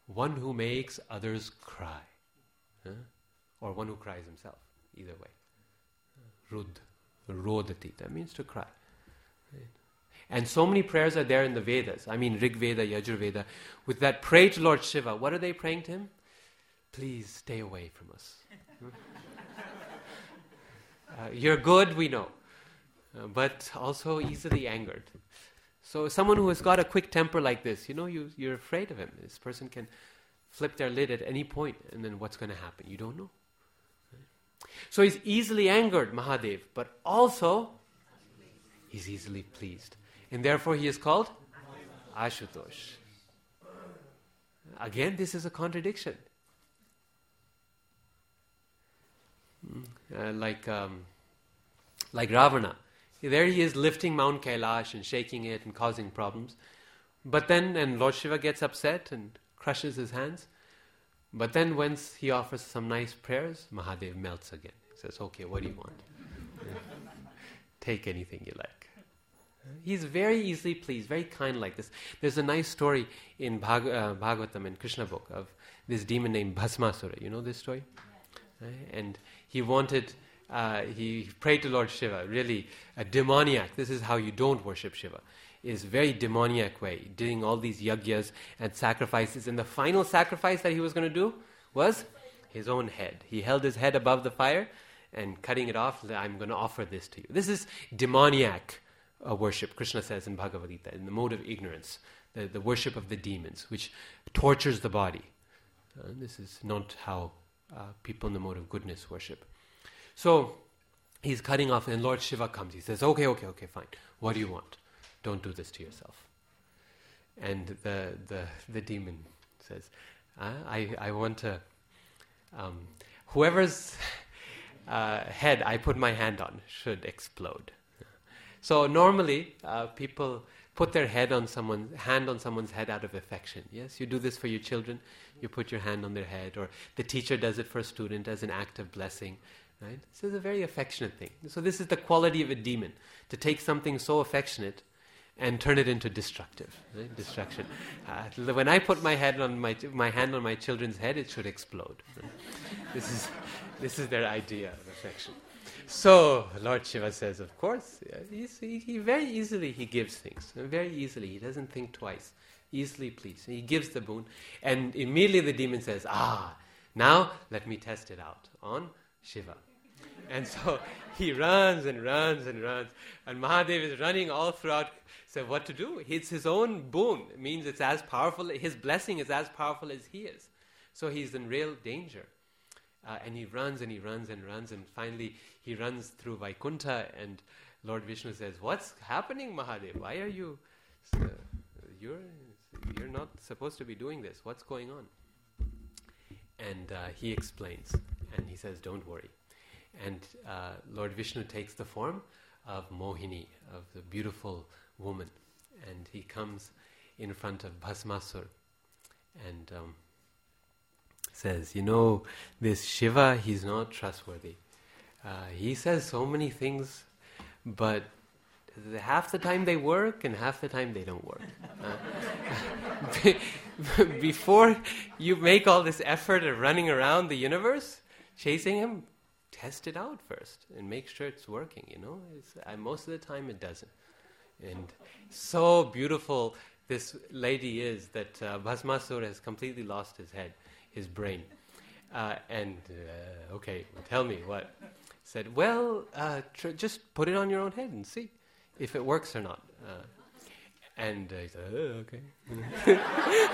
Speaker 1: one who makes others cry. Huh? Or one who cries himself, either way. Rud, rodati, that means to cry. Right? And so many prayers are there in the Vedas. I mean, Rig Veda, Yajur Veda. With that, pray to Lord Shiva. What are they praying to him? Please stay away from us. uh, you're good, we know. Uh, but also easily angered. So someone who has got a quick temper like this, you know, you, you're afraid of him. This person can flip their lid at any point, and then what's going to happen? You don't know. Right? So he's easily angered, Mahadev, but also he's easily pleased. And therefore he is called Ashutosh. Again, this is a contradiction. Uh, like, um, like Ravana. There he is lifting Mount Kailash and shaking it and causing problems. But then, and Lord Shiva gets upset and crushes his hands. But then once he offers some nice prayers, Mahadev melts again. He says, okay, what do you want? Take anything you like. He's very easily pleased, very kind like this. There's a nice story in Bhag- uh, Bhagavatam and Krishna book of this demon named Bhasmasura. You know this story? Yeah. Right? And he wanted... Uh, he prayed to Lord Shiva, really a demoniac. This is how you don't worship Shiva. Is very demoniac way, doing all these yagyas and sacrifices. And the final sacrifice that he was going to do was his own head. He held his head above the fire and cutting it off, I'm going to offer this to you. This is demoniac uh, worship, Krishna says in Bhagavad Gita, in the mode of ignorance, the, the worship of the demons, which tortures the body. Uh, this is not how uh, people in the mode of goodness worship. So, he's cutting off, and Lord Shiva comes. He says, okay, okay, okay, fine. What do you want? Don't do this to yourself. And the the, the demon says, uh, I, I want to... Um, whoever's uh, head I put my hand on should explode. So, normally, uh, people put their head on someone's, hand on someone's head out of affection. Yes, you do this for your children. You put your hand on their head. Or the teacher does it for a student as an act of blessing. Right? This is a very affectionate thing. So this is the quality of a demon, to take something so affectionate and turn it into destructive, right? Destruction. Uh, when I put my head on my my hand on my children's head, it should explode. Right? This is this is their idea of affection. So Lord Shiva says, of course, yeah, he, he very easily he gives things, very easily. He doesn't think twice. Easily pleased. He gives the boon, and immediately the demon says, "Ah, now let me test it out on Shiva." And so he runs and runs and runs. And Mahadev is running all throughout. So what to do? It's his own boon. It means it's as powerful. His blessing is as powerful as he is. So he's in real danger. Uh, and he runs and he runs and runs. And finally he runs through Vaikuntha. And Lord Vishnu says, what's happening, Mahadev? Why are you... Uh, you're, you're not supposed to be doing this. What's going on? And uh, he explains. And he says, don't worry. And uh, Lord Vishnu takes the form of Mohini, of the beautiful woman. And he comes in front of Bhasmasur and um, says, you know, this Shiva, he's not trustworthy. Uh, he says so many things, but half the time they work and half the time they don't work. Uh, before you make all this effort of running around the universe, chasing him, test it out first and make sure it's working, you know. It's, uh, most of the time it doesn't. And so beautiful this lady is that uh, Bhasmasura has completely lost his head, his brain. Uh, and, uh, okay, tell me what. Said, well, uh, tr- just put it on your own head and see if it works or not. Uh, and uh, he said, oh, okay.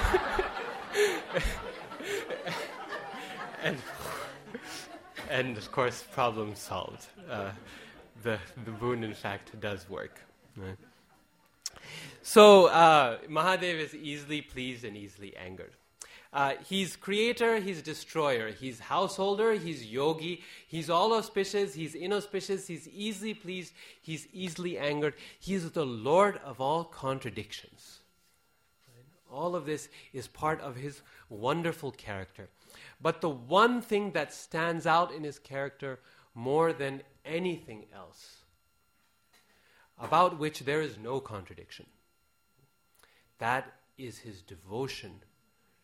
Speaker 1: and... And of course, problem solved. Uh, the the boon, in fact, does work. Right? So uh, Mahadev is easily pleased and easily angered. Uh, he's creator, he's destroyer, he's householder, he's yogi, he's all auspicious, he's inauspicious, he's easily pleased, he's easily angered. He's the Lord of all contradictions. Right? All of this is part of his wonderful character. But the one thing that stands out in his character more than anything else, about which there is no contradiction, that is his devotion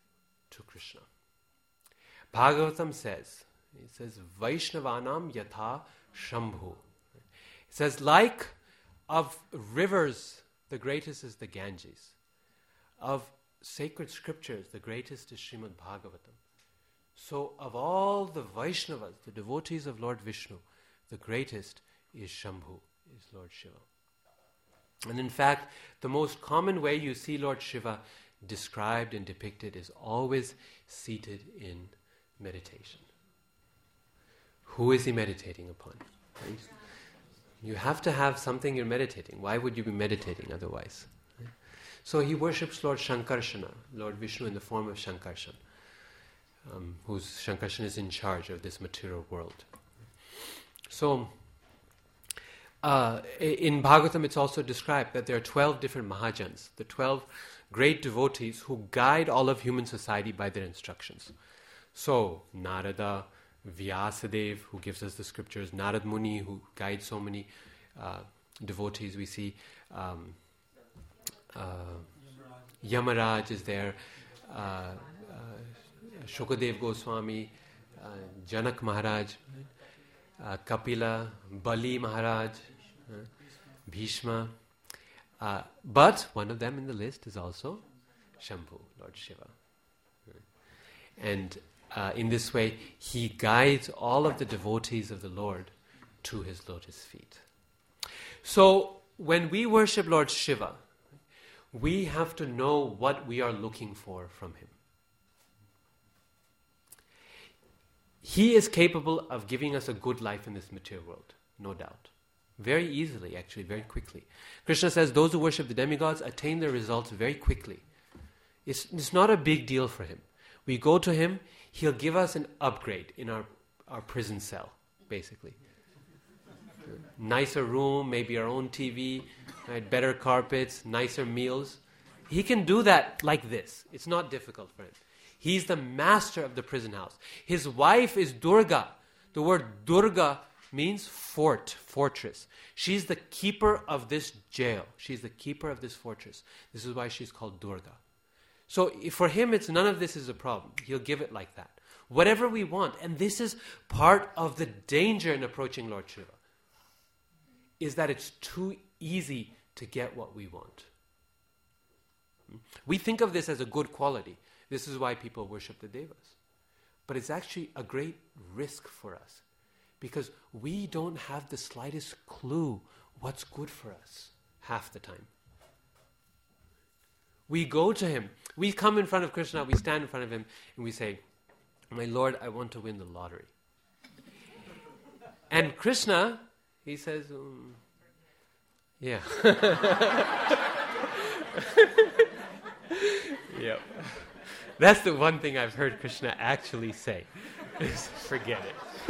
Speaker 1: to Krishna. Bhagavatam says, it says, Vaishnavanam yatha Shambhu. It says, like of rivers, the greatest is the Ganges. Of sacred scriptures, the greatest is Srimad Bhagavatam. So of all the Vaishnavas, the devotees of Lord Vishnu, the greatest is Shambhu, is Lord Shiva. And in fact, the most common way you see Lord Shiva described and depicted is always seated in meditation. Who is he meditating upon? Right? You have to have something you're meditating. Why would you be meditating otherwise? Right? So he worships Lord Shankarshana, Lord Vishnu in the form of Shankarshan, um, whose Shankarshan is in charge of this material world. So, uh, in Bhagavatam it's also described that there are twelve different Mahajans, the twelve great devotees who guide all of human society by their instructions. So, Narada, Vyasadeva, who gives us the scriptures, Narad Muni, who guides so many uh, devotees. We see um, uh, Yamaraj is there, uh, uh, Shukadev Goswami, uh, Janak Maharaj, uh, Kapila, Bali Maharaj, uh, Bhishma. Uh, but one of them in the list is also Shambhu, Lord Shiva. And uh, in this way, he guides all of the devotees of the Lord to his lotus feet. So, when we worship Lord Shiva, we have to know what we are looking for from him. He is capable of giving us a good life in this material world, no doubt. Very easily, actually, very quickly. Krishna says those who worship the demigods attain their results very quickly. It's, it's not a big deal for him. We go to him, he'll give us an upgrade in our, our prison cell, basically. Nicer room, maybe our own T V, right, better carpets, nicer meals. He can do that like this. It's not difficult for him. He's the master of the prison house. His wife is Durga. The word Durga means fort, fortress. She's the keeper of this jail. She's the keeper of this fortress. This is why she's called Durga. So for him, it's none of this is a problem. He'll give it like that. Whatever we want. And this is part of the danger in approaching Lord Shiva, is that it's too easy to get what we want. We think of this as a good quality. This is why people worship the devas. But it's actually a great risk for us, because we don't have the slightest clue what's good for us half the time. We go to him. We come in front of Krishna, we stand in front of him, and we say, "My Lord, I want to win the lottery." And Krishna, he says, um, yeah. Yep. That's the one thing I've heard Krishna actually say, is forget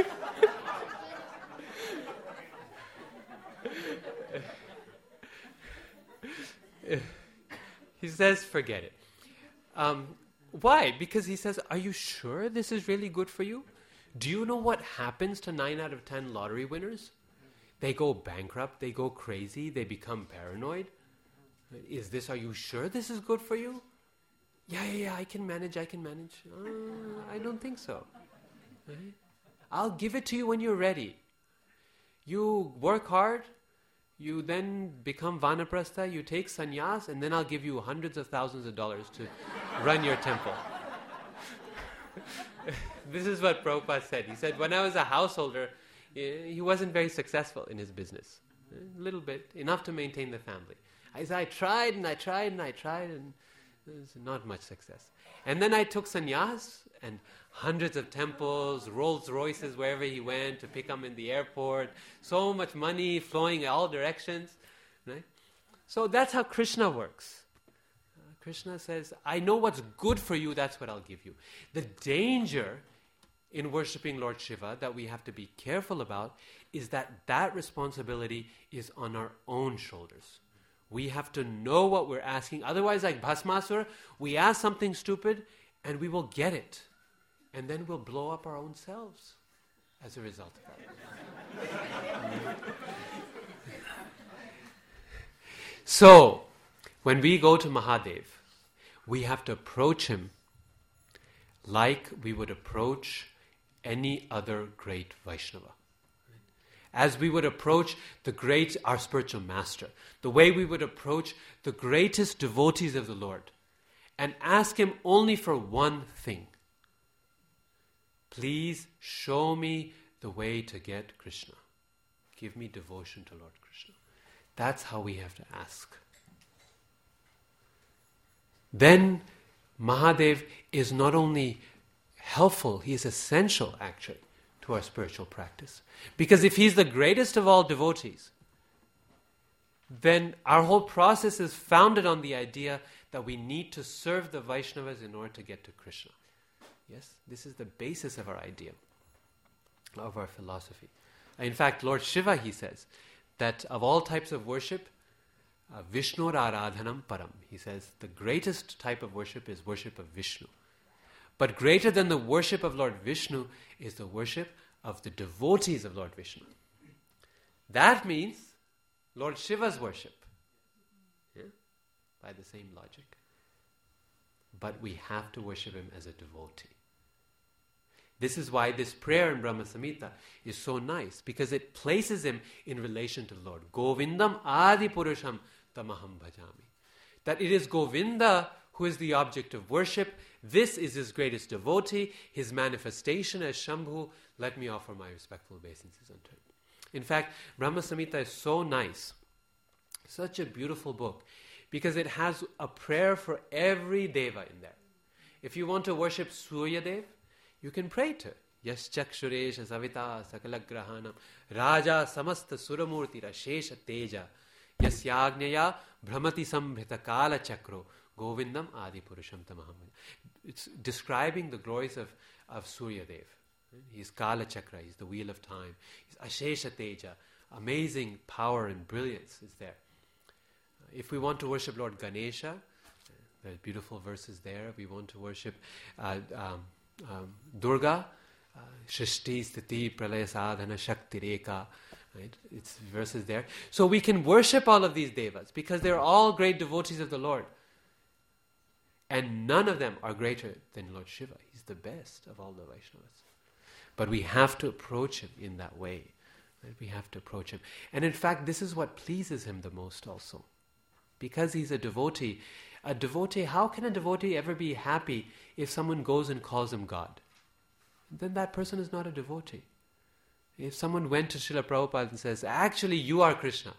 Speaker 1: it. He says, forget it. Um, why? Because he says, are you sure this is really good for you? Do you know what happens to nine out of ten lottery winners? They go bankrupt, they go crazy, they become paranoid. Is this, are you sure this is good for you? Yeah, yeah, yeah, I can manage, I can manage. Uh, I don't think so. Right? I'll give it to you when you're ready. You work hard, you then become vanaprastha, you take sannyas, and then I'll give you hundreds of thousands of dollars to run your temple. This is what Prabhupada said. He said, when I was a householder, he wasn't very successful in his business. A little bit, enough to maintain the family. I said, I tried and I tried and I tried, and there's not much success. And then I took sannyas, and hundreds of temples, Rolls Royces wherever he went to pick him in the airport, so much money flowing in all directions. Right? So that's how Krishna works. Uh, Krishna says, I know what's good for you, that's what I'll give you. The danger in worshipping Lord Shiva that we have to be careful about is that that responsibility is on our own shoulders. We have to know what we're asking. Otherwise, like Bhasmasura, we ask something stupid and we will get it. And then we'll blow up our own selves as a result of that. So, when we go to Mahadev, we have to approach him like we would approach any other great Vaishnava. As we would approach the great, our spiritual master, the way we would approach the greatest devotees of the Lord, and ask him only for one thing. Please show me the way to get Krishna. Give me devotion to Lord Krishna. That's how we have to ask. Then Mahadev is not only helpful, he is essential actually to our spiritual practice. Because if he's the greatest of all devotees, then our whole process is founded on the idea that we need to serve the Vaishnavas in order to get to Krishna. Yes, this is the basis of our idea, of our philosophy. In fact, Lord Shiva, he says, that of all types of worship, uh, Vishnu Aradhanam Param. He says the greatest type of worship is worship of Vishnu. But greater than the worship of Lord Vishnu is the worship of the devotees of Lord Vishnu. That means Lord Shiva's worship. Yeah? By the same logic. But we have to worship him as a devotee. This is why this prayer in Brahma Samhita is so nice, because it places him in relation to the Lord. Govindam Adi Purusham Tamaham Bhajami. That it is Govinda who is the object of worship. This is his greatest devotee, his manifestation as Shambhu. Let me offer my respectful obeisances unto him. In fact, Brahma Samhita is so nice, such a beautiful book, because it has a prayer for every deva in there. If you want to worship Surya Dev, you can pray to Yaschakshuresha Savita Sakalagrahanam Raja Samasta Suramurti Rashesha Teja Yasyagnyaya Brahmati Sambhita Kala Chakro Govindam Adi Purusham Tamaham. It's describing the glories of, of Surya Dev. He's Kala Chakra, he's the wheel of time. He's Ashesha Teja, amazing power and brilliance is there. If we want to worship Lord Ganesha, there's beautiful verses there. We want to worship uh, um, um, Durga, uh, Shrishti, Sthiti, Pralaya Sadhana, Shakti Reka. Right? It's verses there. So we can worship all of these devas because they're all great devotees of the Lord. And none of them are greater than Lord Shiva. He's the best of all the Vaishnavas. But we have to approach him in that way. Right? We have to approach him. And in fact, this is what pleases him the most also. Because he's a devotee. A devotee, how can a devotee ever be happy if someone goes and calls him God? Then that person is not a devotee. If someone went to Srila Prabhupada and says, actually you are Krishna,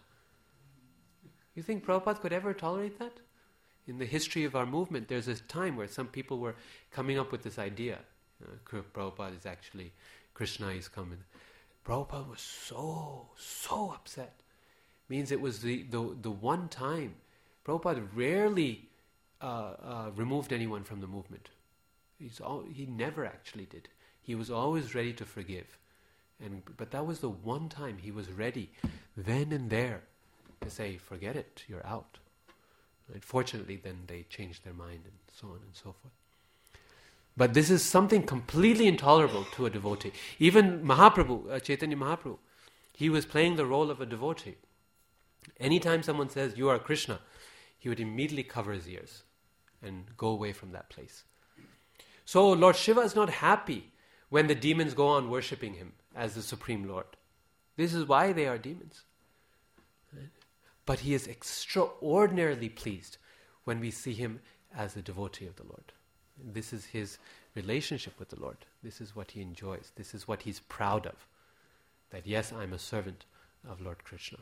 Speaker 1: you think Prabhupada could ever tolerate that? In the history of our movement, there's a time where some people were coming up with this idea. Uh, Prabhupada is actually, Krishna is coming. Prabhupada was so, so upset. Means it was the, the, the one time. Prabhupada rarely uh, uh, removed anyone from the movement. He's all, he never actually did. He was always ready to forgive. And but that was the one time he was ready, then and there, to say, forget it, you're out. And fortunately, then they changed their mind and so on and so forth. But this is something completely intolerable to a devotee. Even Mahaprabhu, uh, Chaitanya Mahaprabhu, he was playing the role of a devotee. Anytime someone says, you are Krishna, he would immediately cover his ears and go away from that place. So Lord Shiva is not happy when the demons go on worshipping him as the Supreme Lord. This is why they are demons. Right? But he is extraordinarily pleased when we see him as a devotee of the Lord. This is his relationship with the Lord. This is what he enjoys. This is what he's proud of. That yes, I'm a servant of Lord Krishna.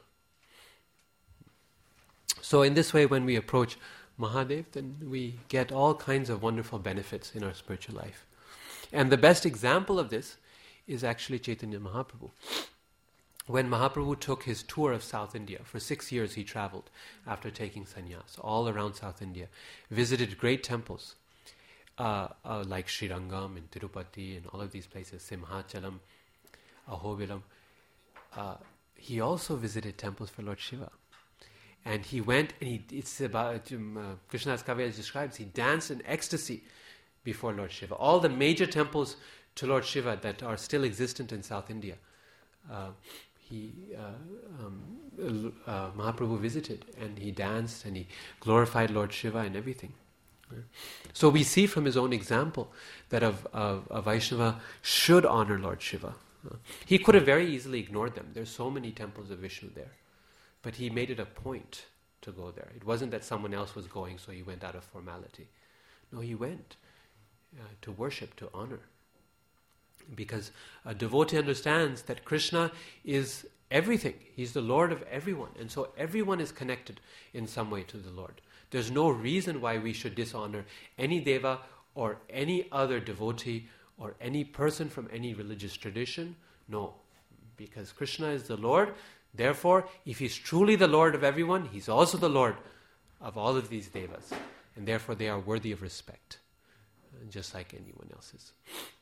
Speaker 1: So in this way, when we approach Mahadev, then we get all kinds of wonderful benefits in our spiritual life. And the best example of this is actually Chaitanya Mahaprabhu. When Mahaprabhu took his tour of South India, for six years he traveled after taking sannyas, all around South India, visited great temples, uh, uh, like Srirangam and Tirupati and all of these places, Simhachalam, Ahobilam. Uh, he also visited temples for Lord Shiva. And he went, and he, it's about, um, uh, Krishnadas Kaviraj describes, he danced in ecstasy before Lord Shiva. All the major temples to Lord Shiva that are still existent in South India, uh, he, uh, um, uh, Mahaprabhu visited, and he danced, and he glorified Lord Shiva and everything. So we see from his own example that a, a, a Vaishnava should honor Lord Shiva. Uh, he could have very easily ignored them. There's so many temples of Vishnu there. But he made it a point to go there. It wasn't that someone else was going, so he went out of formality. No, he went uh, to worship, to honor. Because a devotee understands that Krishna is everything. He's the Lord of everyone. And so everyone is connected in some way to the Lord. There's no reason why we should dishonor any deva or any other devotee or any person from any religious tradition. No. Because Krishna is the Lord. Therefore, if he's truly the Lord of everyone, he's also the Lord of all of these devas. And therefore they are worthy of respect, just like anyone else is.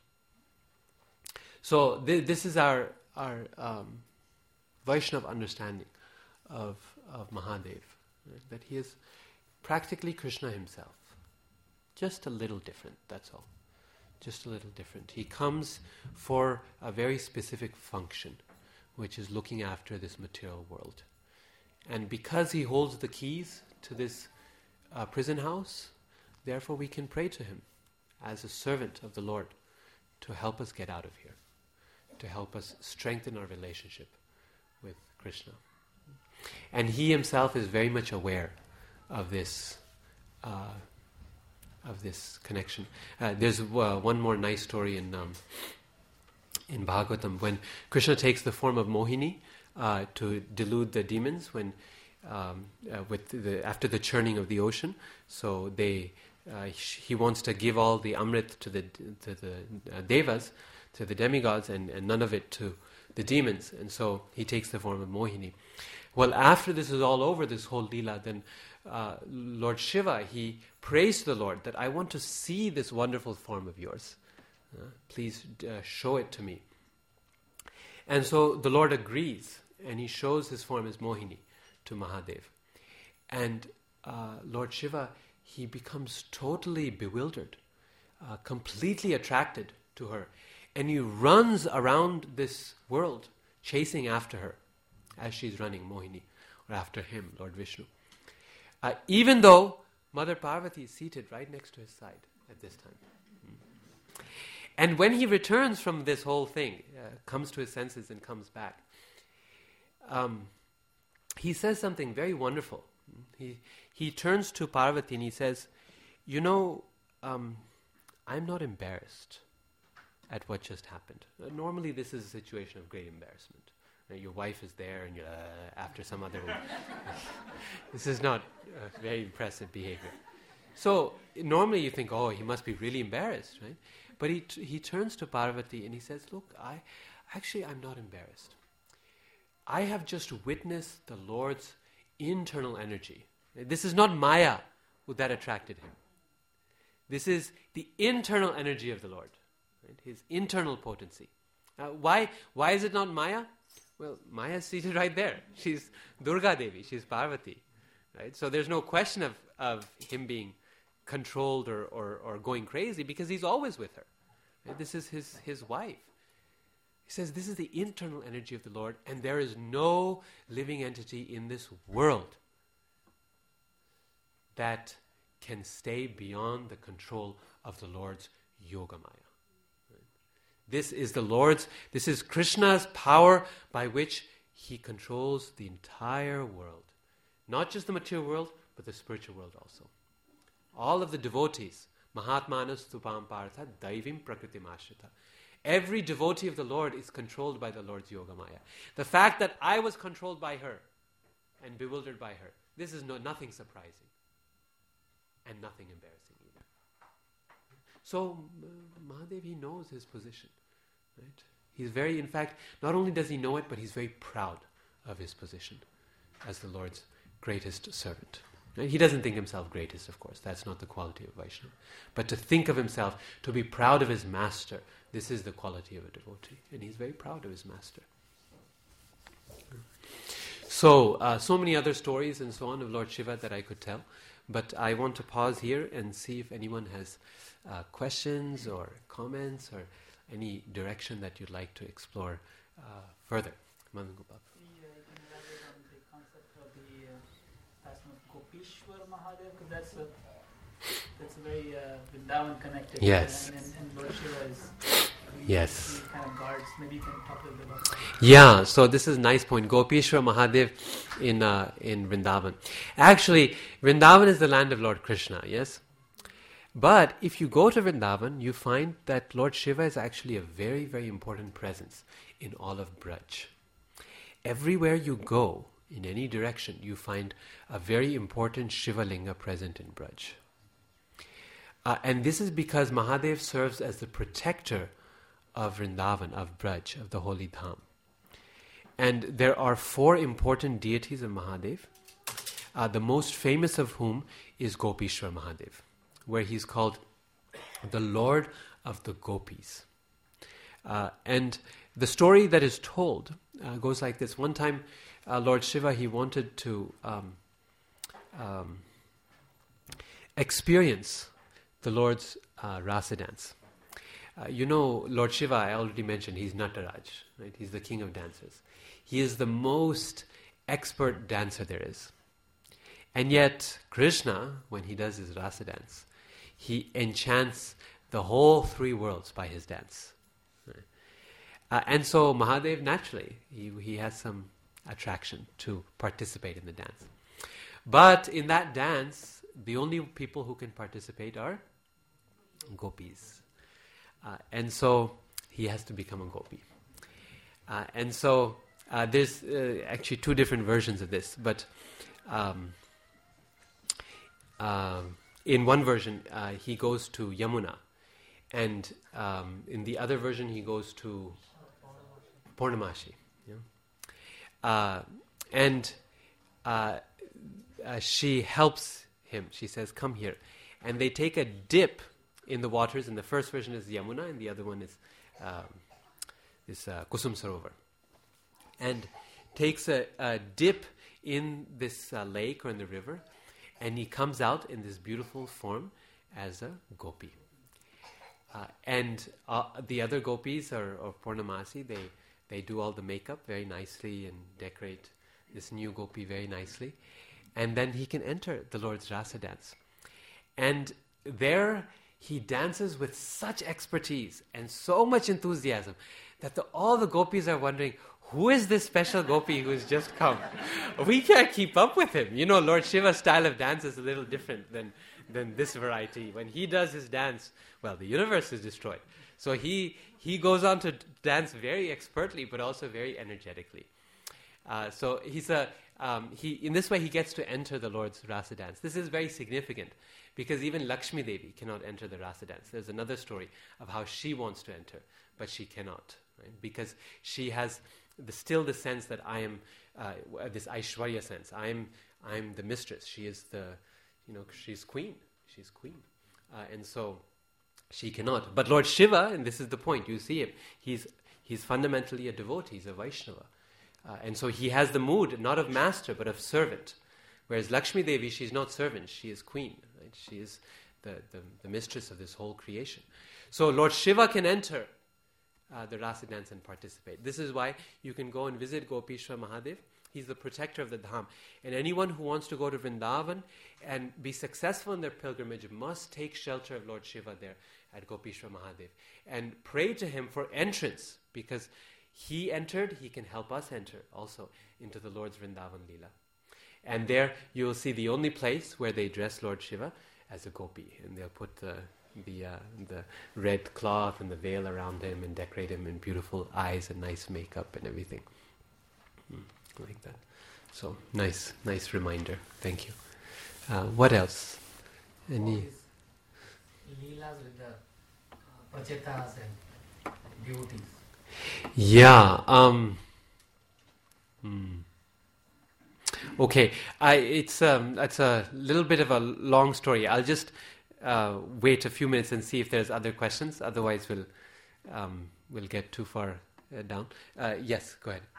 Speaker 1: So th- this is our our um, Vaishnava understanding of, of Mahadev, right? That he is practically Krishna himself. Just a little different, that's all. Just a little different. He comes for a very specific function, which is looking after this material world. And because he holds the keys to this uh, prison house, therefore we can pray to him as a servant of the Lord to help us get out of here, to help us strengthen our relationship with Krishna. And he himself is very much aware of this uh, of this connection. Uh, there's uh, one more nice story in um, in Bhagavatam when Krishna takes the form of Mohini uh, to delude the demons when um, uh, with the after the churning of the ocean. So they uh, he wants to give all the amrit to the to the uh, devas, to the demigods, and, and none of it to the demons. And so he takes the form of Mohini. Well, after this is all over, this whole Leela, then uh, Lord Shiva, he prays to the Lord that I want to see this wonderful form of yours. Uh, please uh, show it to me. And so the Lord agrees, and he shows his form as Mohini to Mahadev. And uh, Lord Shiva, he becomes totally bewildered, uh, completely attracted to her. And he runs around this world, chasing after her, as she's running, Mohini, or after him, Lord Vishnu. Uh, even though Mother Parvati is seated right next to his side at this time. Mm. And when he returns from this whole thing, uh, comes to his senses and comes back, um, he says something very wonderful. He he turns to Parvati and he says, you know, um, I'm not embarrassed at what just happened. Uh, normally this is a situation of great embarrassment. Uh, your wife is there and you're uh, after some other... This is not uh, very impressive behavior. So normally you think, oh, he must be really embarrassed, right? But he t- he turns to Parvati and he says, look, I actually I'm not embarrassed. I have just witnessed the Lord's internal energy. This is not Maya that attracted him. This is the internal energy of the Lord, right? His internal potency. Uh, why why is it not Maya? Well, Maya is seated right there. She's Durga Devi, she's Parvati, right? So there's no question of, of him being controlled or, or, or going crazy because he's always with her. Right? This is his, his wife. He says this is the internal energy of the Lord, and there is no living entity in this world that can stay beyond the control of the Lord's Yogamaya. Right? This is the Lord's, this is Krishna's power by which he controls the entire world. Not just the material world, but the spiritual world also. All of the devotees, Mahatmana Stupam Partha Daivim Prakritim Ashrita. Every devotee of the Lord is controlled by the Lord's Yogamaya. The fact that I was controlled by her and bewildered by her, this is no, nothing surprising and nothing embarrassing either. So uh, Mahadev, he knows his position. Right? He's very, in fact, not only does he know it, but he's very proud of his position as the Lord's greatest servant. Right? He doesn't think himself greatest, of course. That's not the quality of Vaishnava. But to think of himself, to be proud of his master, this is the quality of a devotee. And he's very proud of his master. So, uh, so many other stories and so on of Lord Shiva that I could tell. But I want to pause here and see if anyone has uh, questions or comments or any direction that you'd like to explore uh, further. Madhugopal.
Speaker 3: The concept of the uh, of Gopishwar Mahadev, because that's a
Speaker 4: that's very uh, Vrindavan connected.
Speaker 1: Yes.
Speaker 4: And, and, and Lord Shiva is. He,
Speaker 1: Yes.
Speaker 4: He kind of guards. Maybe you can talk a little bit about that.
Speaker 1: Yeah, so this is a nice point. Gopishwar Mahadev in uh, in Vrindavan. Actually, Vrindavan is the land of Lord Krishna, yes? But if you go to Vrindavan, you find that Lord Shiva is actually a very, very important presence in all of Braj. Everywhere you go, in any direction, you find a very important Shiva Linga present in Braj. Uh, and this is because Mahadev serves as the protector of Vrindavan, of Braj, of the holy Dham. And there are four important deities of Mahadev, uh, the most famous of whom is Gopishwar Mahadev, where he's called the Lord of the Gopis. Uh, and the story that is told uh, goes like this. One time, uh, Lord Shiva, he wanted to um, um, experience the Lord's uh, rasa dance. Uh, you know, Lord Shiva, I already mentioned, he's Nataraj, right? He's the king of dancers. He is the most expert dancer there is. And yet, Krishna, when he does his rasa dance, he enchants the whole three worlds by his dance. Right? Uh, and so Mahadev, naturally, he, he has some attraction to participate in the dance. But in that dance, the only people who can participate are gopis. Uh, and so he has to become a gopi. Uh, and so uh, there's uh, actually two different versions of this. But um, uh, in one version, uh, he goes to Yamuna. And um, in the other version, he goes to Purnamashi. Yeah? Uh, and uh, uh, she helps him. She says, come here. And they take a dip in the waters. And the first version is Yamuna, and the other one is um, this uh, Kusum Sarovar. And takes a, a dip in this uh, lake or in the river, and he comes out in this beautiful form as a gopi. Uh, and uh, the other gopis or, or Purnamasi, they they do all the makeup very nicely and decorate this new gopi very nicely. And then he can enter the Lord's rasa dance. And there he dances with such expertise and so much enthusiasm that the, all the gopis are wondering, who is this special gopi who has just come? We can't keep up with him. You know, Lord Shiva's style of dance is a little different than, than this variety. When he does his dance, well, the universe is destroyed. So he he goes on to dance very expertly, but also very energetically. Uh, so he's a um, he in this way he gets to enter the Lord's rasa dance. This is very significant because even Lakshmi Devi cannot enter the rasa dance. There's another story of how she wants to enter, but she cannot, right? Because she has the, still the sense that I am uh, this Aishwarya sense. I'm I'm the mistress. She is the you know she's queen. She's queen, uh, and so she cannot. But Lord Shiva, and this is the point, you see him, he's he's fundamentally a devotee, he's a Vaishnava. Uh, and so he has the mood, not of master, but of servant. Whereas Lakshmi Devi, she's not servant, she is queen. Right? She is the, the, the mistress of this whole creation. So Lord Shiva can enter uh, the rasa dance and participate. This is why you can go and visit Gopishwar Mahadev. He's the protector of the Dham. And anyone who wants to go to Vrindavan and be successful in their pilgrimage must take shelter of Lord Shiva there at Gopishwar Mahadev and pray to him for entrance, because he entered, he can help us enter also into the Lord's Vrindavan Leela. And there you will see the only place where they dress Lord Shiva as a gopi, and they'll put the the uh, the red cloth and the veil around him and decorate him in beautiful eyes and nice makeup and everything. Mm. Like that. So, nice, nice reminder. Thank you. Uh, what else? Any?
Speaker 2: Leelas with the uh, pachetas and devotees.
Speaker 1: Yeah. Um, hmm. Okay. I, it's um, it's a little bit of a long story. I'll just uh, wait a few minutes and see if there's other questions. Otherwise, we'll um, we'll get too far uh, down. Uh, yes, go ahead.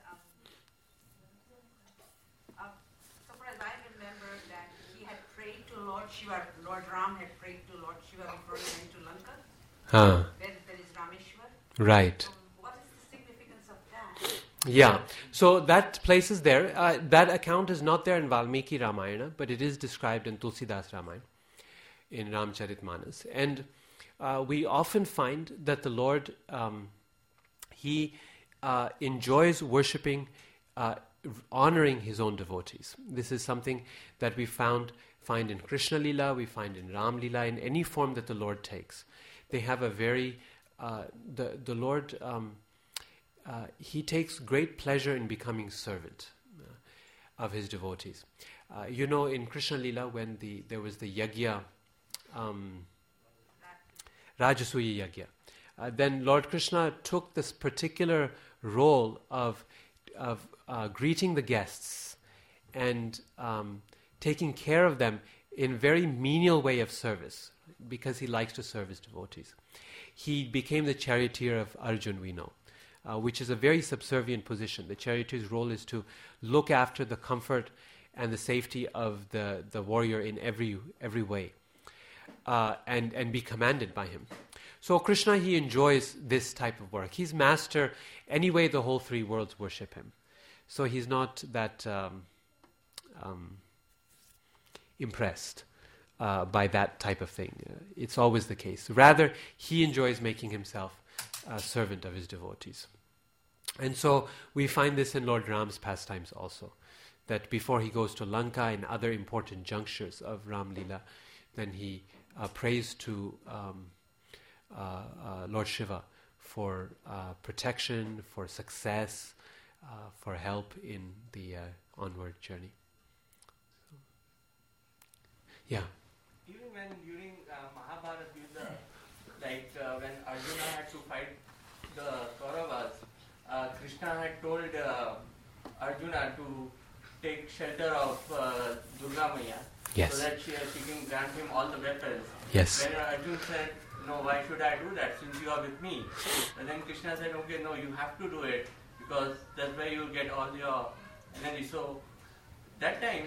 Speaker 3: Lord Shiva, Lord Ram had prayed to Lord Shiva before he went to Lanka.
Speaker 1: Huh.
Speaker 3: There, there is Rameshwar.
Speaker 1: Right.
Speaker 3: So what is the significance of that?
Speaker 1: Yeah. So that place is there. Uh, that account is not there in Valmiki Ramayana, but it is described in Tulsidas Ramayana. in Ramcharitmanas. And uh, we often find that the Lord, um, He uh, enjoys worshipping, uh, honoring His own devotees. This is something that we found find in Krishna Lila, we find in Ram Lila, in any form that the Lord takes. They have a very, uh, the, the Lord, um, uh, He takes great pleasure in becoming servant uh, of His devotees. Uh, you know, in Krishna Lila, when the there was the yagya, um, Rajasuya yagya, uh, then Lord Krishna took this particular role of of uh, greeting the guests and um, taking care of them in a very menial way of service, because He likes to serve His devotees. He became the charioteer of Arjun, we know, uh, which is a very subservient position. The charioteer's role is to look after the comfort and the safety of the, the warrior in every every way, uh, and, and be commanded by him. So Krishna, He enjoys this type of work. He's master. Anyway, the whole three worlds worship Him. So He's not that um, um, impressed uh, by that type of thing. Uh, it's always the case. Rather, He enjoys making Himself a servant of His devotees. And so we find this in Lord Ram's pastimes also, that before he goes to Lanka and other important junctures of Ram Lila, then he uh, prays to um, uh, uh, Lord Shiva for uh, protection, for success, uh, for help in the uh, onward journey. So, yeah.
Speaker 5: Even when during uh, Mahabharata Yuddha, like uh, when Arjuna had to fight the Kauravas, uh, Krishna had told uh, Arjuna to take shelter of uh, Durga Maya,
Speaker 1: Yes.
Speaker 5: so that she, she can grant him all the weapons.
Speaker 1: Yes.
Speaker 5: When Arjuna said, no, why should I do that since you are with me? And then Krishna said, okay, no, you have to do it because that's where you get all your energy. So that time,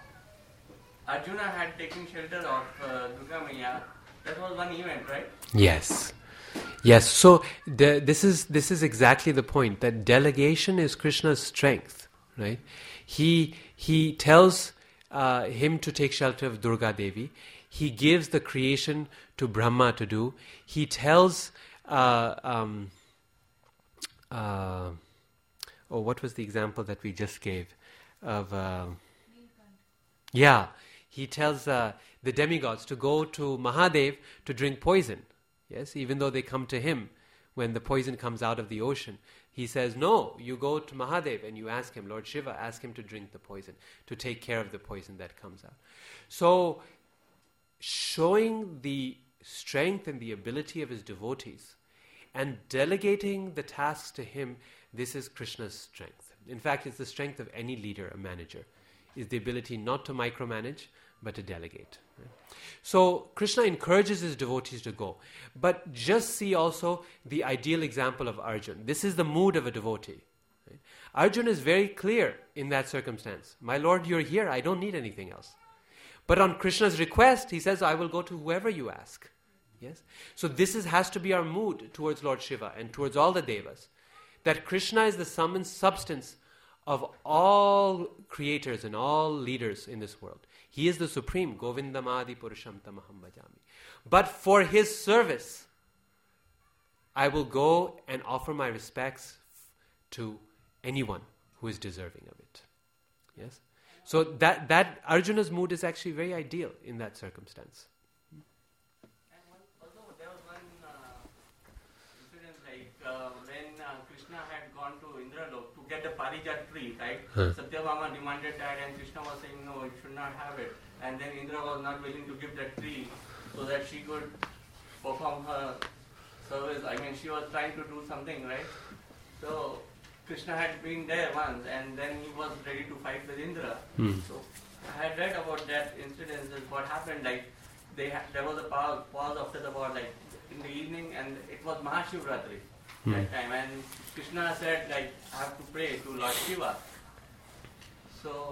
Speaker 5: Arjuna had taken shelter of uh, Durga Maya. That was one event, right?
Speaker 1: Yes. Yes. So the, this is this is exactly the point, that delegation is Krishna's strength, right? He he tells uh, him to take shelter of Durga Devi. He gives the creation to Brahma to do. He tells, uh, um, uh, oh, what was the example that we just gave of? Uh, yeah, he tells uh, the demigods to go to Mahadev to drink poison. Yes, even though they come to him when the poison comes out of the ocean. He says, no, you go to Mahadev and you ask him, Lord Shiva, ask him to drink the poison, to take care of the poison that comes out. So, showing the strength and the ability of his devotees and delegating the tasks to him, this is Krishna's strength. In fact, it's the strength of any leader, a manager, is the ability not to micromanage, but to delegate. Right? So Krishna encourages his devotees to go. But just see also the ideal example of Arjuna. This is the mood of a devotee. Right? Arjuna is very clear in that circumstance. My Lord, you're here, I don't need anything else. But on Krishna's request, he says, I will go to whoever you ask. Yes. So this is, has to be our mood towards Lord Shiva and towards all the devas. That Krishna is the sum and substance of all creators and all leaders in this world. He is the supreme, Govindamadi Purusham Tamaham Bhajami. But for his service, I will go and offer my respects to anyone who is deserving of it. Yes? So that, that Arjuna's mood is actually very ideal in that circumstance.
Speaker 5: And one, also there was one uh, incident like uh, when uh, Krishna had gone to Indralok to get the Parijat tree, right?
Speaker 1: Huh.
Speaker 5: Satyabhama demanded that and Krishna was saying, no, you should not have it. And then Indra was not willing to give that tree so that she could perform her service. I mean, she was trying to do something, right? So Krishna had been there once and then he was ready to fight with Indra.
Speaker 1: Hmm.
Speaker 5: So I had read about that incident, that what happened, like they ha- there was a pause, pause after the war, like in the evening, and it was Mahashivratri
Speaker 1: Hmm.
Speaker 5: that time, and Krishna said, like, I have to pray to Lord Shiva. So,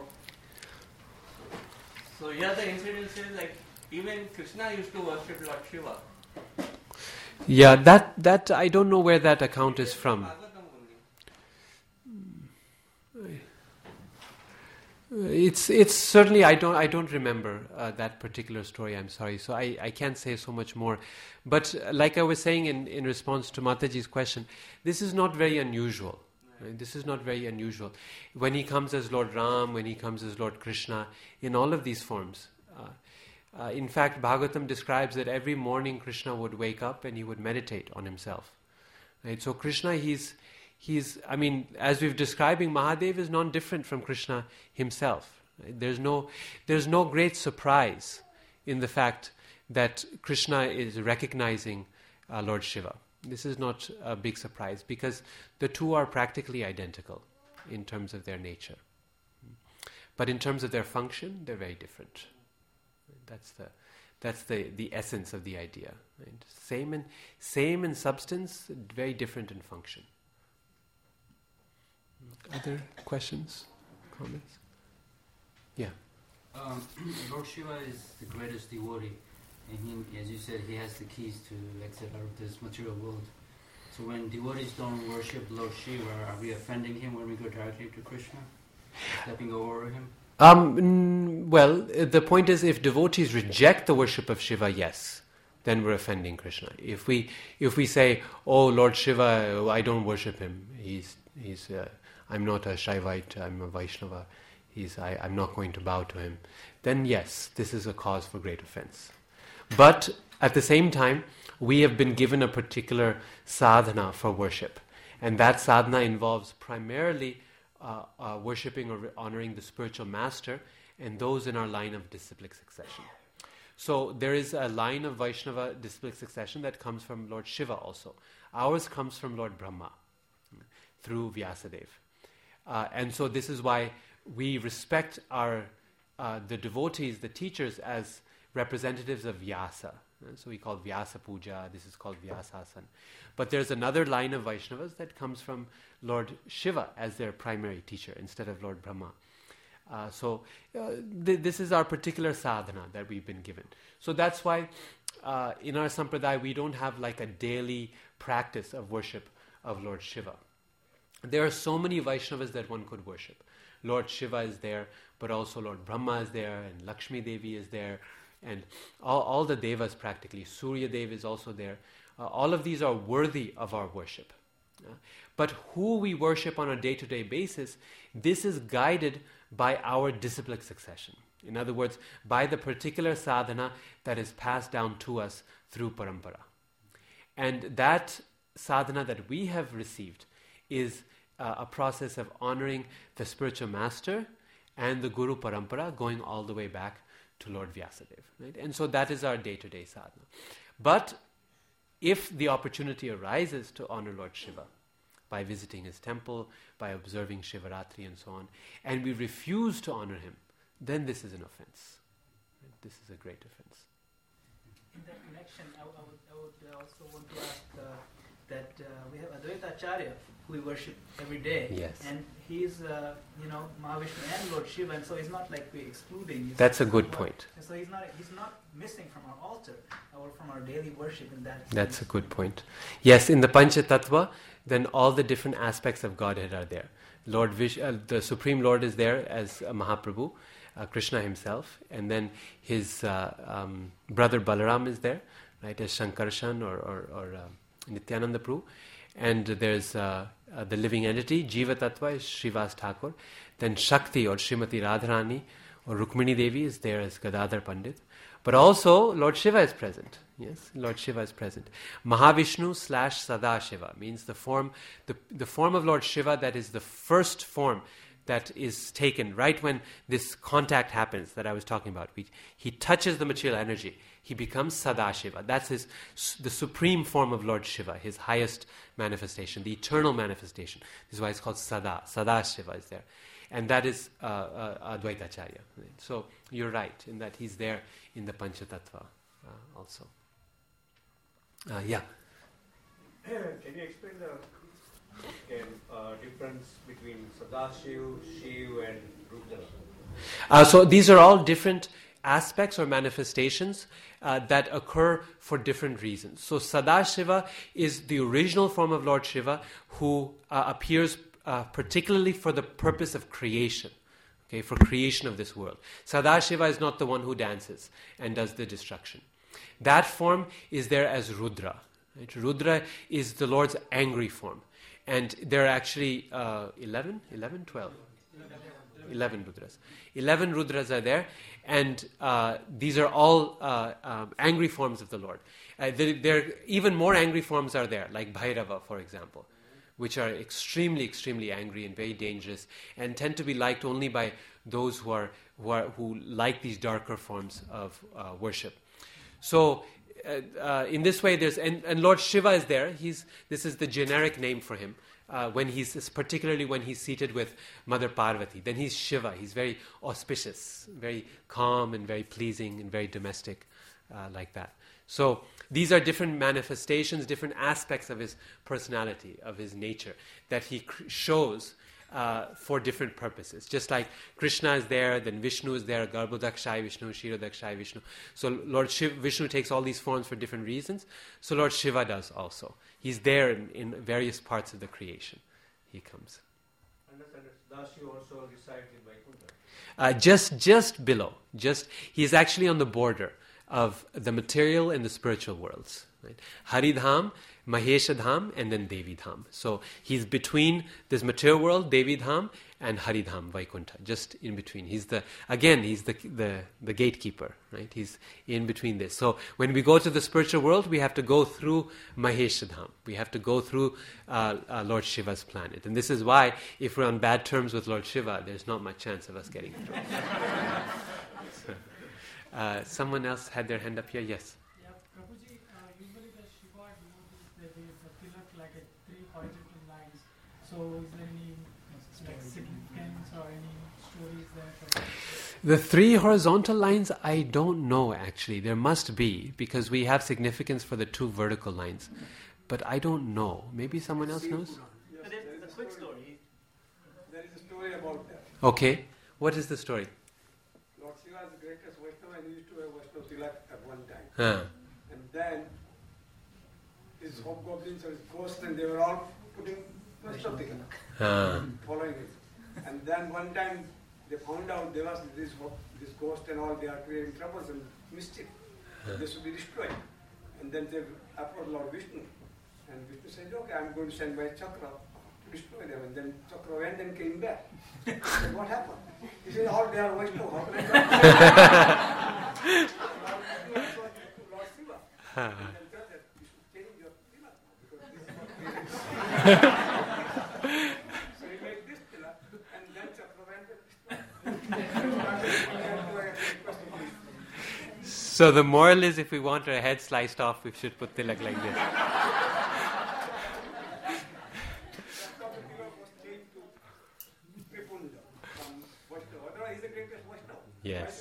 Speaker 5: so here the incident says, like, even Krishna used to worship Lord Shiva.
Speaker 1: Yeah, that, that I don't know where that account is from.
Speaker 5: Bhagavatam only.
Speaker 1: It's it's certainly I don't I don't remember uh, that particular story. I'm sorry, so I, I can't say so much more. But uh, like I was saying in, in response to Mataji's question, this is not very unusual. Right? This is not very unusual. When he comes as Lord Ram, when he comes as Lord Krishna, in all of these forms. Uh, uh, in fact, Bhagavatam describes that every morning Krishna would wake up and he would meditate on himself. Right? So Krishna, he's He's, I mean, as we've describing, Mahadev is non-different from Krishna himself. Right? There's no, there's no great surprise in the fact that Krishna is recognizing uh, Lord Shiva. This is not a big surprise because the two are practically identical in terms of their nature. But in terms of their function, they're very different. That's the, that's the, the essence of the idea. Right? Same in, same in substance, very different in function. Other questions, comments? Yeah.
Speaker 6: Um, Lord Shiva is the greatest devotee, and he, as you said, he has the keys to exit out of this material world. So when devotees don't worship Lord Shiva, are we offending him when we go directly to Krishna? Stepping over him?
Speaker 1: Um, n- well, the point is, if devotees reject the worship of Shiva, yes, then we're offending Krishna. If we if we say, "Oh, Lord Shiva, I don't worship him. He's he's." Uh, I'm not a Shaivite, I'm a Vaishnava, he's, I, I'm not going to bow to him, then yes, this is a cause for great offense. But at the same time, we have been given a particular sadhana for worship. And that sadhana involves primarily uh, uh, worshipping or honoring the spiritual master and those in our line of disciplic succession. So there is a line of Vaishnava disciplic succession that comes from Lord Shiva also. Ours comes from Lord Brahma through Vyasadeva. Uh, and so this is why we respect our uh, the devotees, the teachers, as representatives of Vyasa. Uh, so we call Vyasa Puja, this is called Vyasasan. But there's another line of Vaishnavas that comes from Lord Shiva as their primary teacher instead of Lord Brahma. Uh, so uh, th- this is our particular sadhana that we've been given. So that's why uh, in our sampradaya we don't have like a daily practice of worship of Lord Shiva. There are so many Vaishnavas that one could worship. Lord Shiva is there, but also Lord Brahma is there, and Lakshmi Devi is there, and all, all the devas practically. Surya Dev is also there. Uh, all of these are worthy of our worship. Uh, but who we worship on a day-to-day basis, this is guided by our disciplic succession. In other words, by the particular sadhana that is passed down to us through parampara. And that sadhana that we have received is uh, a process of honoring the spiritual master and the Guru Parampara going all the way back to Lord Vyasadeva. Right? And so that is our day-to-day sadhana. But if the opportunity arises to honor Lord Shiva by visiting his temple, by observing Shivaratri and so on, and we refuse to honor him, then this is an offense. Right? This is a great offense.
Speaker 4: In that connection, I, I, would, I would also want to ask uh, that uh, we have Advaita Acharya, who we worship every day.
Speaker 1: Yes.
Speaker 4: And he's, uh, you know, Mahavishnu and Lord Shiva, and so he's not like we're excluding. He's
Speaker 1: That's a good
Speaker 4: somewhat-
Speaker 1: point.
Speaker 4: And so he's not he's not missing from our altar or from our daily worship in that
Speaker 1: That's a
Speaker 4: sense.
Speaker 1: good point. Yes, in the Panchatattva, then all the different aspects of Godhead are there. Lord Vish, uh, the Supreme Lord is there as a Mahaprabhu, uh, Krishna himself, and then his uh, um, brother Balaram is there, right, as Shankarshan or, or, or uh, Nityananda Prabhu. And there's uh, uh, the living entity, Jiva Tattva is Srivas Thakur. Then Shakti or Srimati Radharani or Rukmini Devi is there as Gadadhar Pandit. But also Lord Shiva is present. Yes, Lord Shiva is present. Mahavishnu slash Sadashiva means the form, the, the form of Lord Shiva that is the first form that is taken right when this contact happens that I was talking about. We, he touches the material energy. He becomes Sadashiva. That's his, the supreme form of Lord Shiva, his highest manifestation, the eternal manifestation. This is why it's called Sada. Sadashiva is there. And that is uh, uh, Advaita Acharya. Right? So you're right in that he's there in the Panchatattva uh, also. Uh, yeah.
Speaker 7: Can you explain the okay, uh, difference between Sadashiv, Shiv and Rudra?
Speaker 1: Uh, so these are all different aspects or manifestations uh, that occur for different reasons. So Sadashiva is the original form of Lord Shiva who uh, appears uh, particularly for the purpose of creation. okay, for creation of this world. Sadashiva is not the one who dances and does the destruction. That form is there as Rudra. Right? Rudra is the Lord's angry form. And there are actually uh, eleven, eleven, twelve? eleven Rudras. eleven Rudras are there, and uh, these are all uh, um, angry forms of the Lord. Uh, there, there even more angry forms are there, like Bhairava, for example, which are extremely, extremely angry and very dangerous, and tend to be liked only by those who are who are who like these darker forms of uh, worship. So, uh, uh, in this way, there's and, and Lord Shiva is there. He's this is the generic name for him. Uh, when he's particularly when he's seated with Mother Parvati, then he's Shiva. He's very auspicious, very calm, and very pleasing, and very domestic, uh, like that. So these are different manifestations, different aspects of his personality, of his nature, that he cr- shows uh, for different purposes. Just like Krishna is there, then Vishnu is there, Garbhodakshai Vishnu, Kshirodakshai Vishnu. So Lord Shiv, Vishnu takes all these forms for different reasons. So Lord Shiva does also. He's there in, in various parts of the creation. He comes.
Speaker 7: Understand that Sadashiva also resides in Vaikuntha.
Speaker 1: Uh, just, just below. Just he is actually on the border of the material and the spiritual worlds. Right? Haridham, Maheshadham, and then Devidham. So he's between this material world, Devidham, and Haridham, Vaikuntha, just in between. He's the again, he's the the the gatekeeper, right? He's in between this. So when we go to the spiritual world, we have to go through Maheshadham. We have to go through uh, uh, Lord Shiva's planet, and this is why, if we're on bad terms with Lord Shiva, there's not much chance of us getting through. So, uh, someone else had their hand up here. Yes.
Speaker 8: Yeah, Prabhuji, uh, usually the Shiva devotees, there is a tilak like a three horizontal lines. So is there any like, significance or any stories there? For
Speaker 1: The three horizontal lines, I don't know actually. There must be, because we have significance for the two vertical lines. But I don't know. Maybe someone else knows?
Speaker 4: But it's a quick story.
Speaker 9: There is a story about that.
Speaker 1: Okay. What is the story?
Speaker 9: Lord Shiva is the greatest Vaishnava and he used to have Vaishnava Tilak at one time.
Speaker 1: Huh.
Speaker 9: And then his hobgoblins or his ghosts and they were all putting Vaishnava Tilak,
Speaker 1: Huh.
Speaker 9: following it. And then one time they found out there was this ho- this ghost and all, they are creating troubles and mischief.
Speaker 1: Huh.
Speaker 9: They should be destroyed. And then they approached Lord Vishnu. And Vishnu said, okay, I'm going to send my chakra to destroy them. And then chakra went and came back. He said, what happened? He said, all they are Vaishnava. How can I do it? Lord Shiva.
Speaker 1: Huh.
Speaker 9: And then tell that you should change your tilak because this is what we are. So he made this tilak and then chakra went and destroyed.
Speaker 1: So the moral is, if we want our head sliced off, we should put tilak like this. Yes.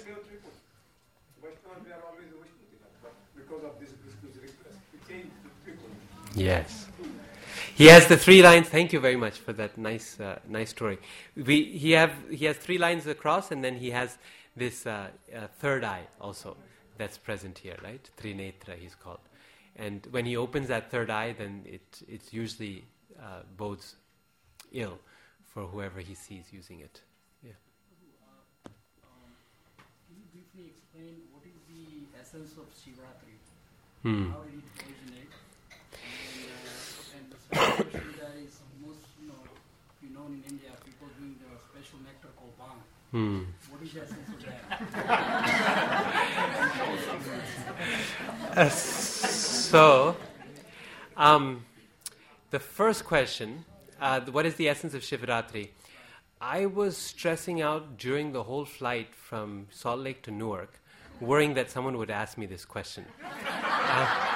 Speaker 1: Yes. He has the three lines. Thank you very much for that nice, uh, nice story. We he have he has three lines across, and then he has this uh, uh, third eye also that's present here, right? Trinetra, he's called. And when he opens that third eye, then it it usually uh, bodes ill for whoever he sees using it. Yeah.
Speaker 10: Uh, um, can you briefly explain what is the essence of Shivratri?
Speaker 1: Hmm.
Speaker 10: How did it originate? And, uh, and the second question that is most, you know, you know in India, people doing the special nectar called bhang.
Speaker 1: Hmm.
Speaker 10: What is the essence of that?
Speaker 1: Uh, so, um, the first question, uh, what is the essence of Shivratri? I was stressing out during the whole flight from Salt Lake to Newark, worrying that someone would ask me this question. Uh,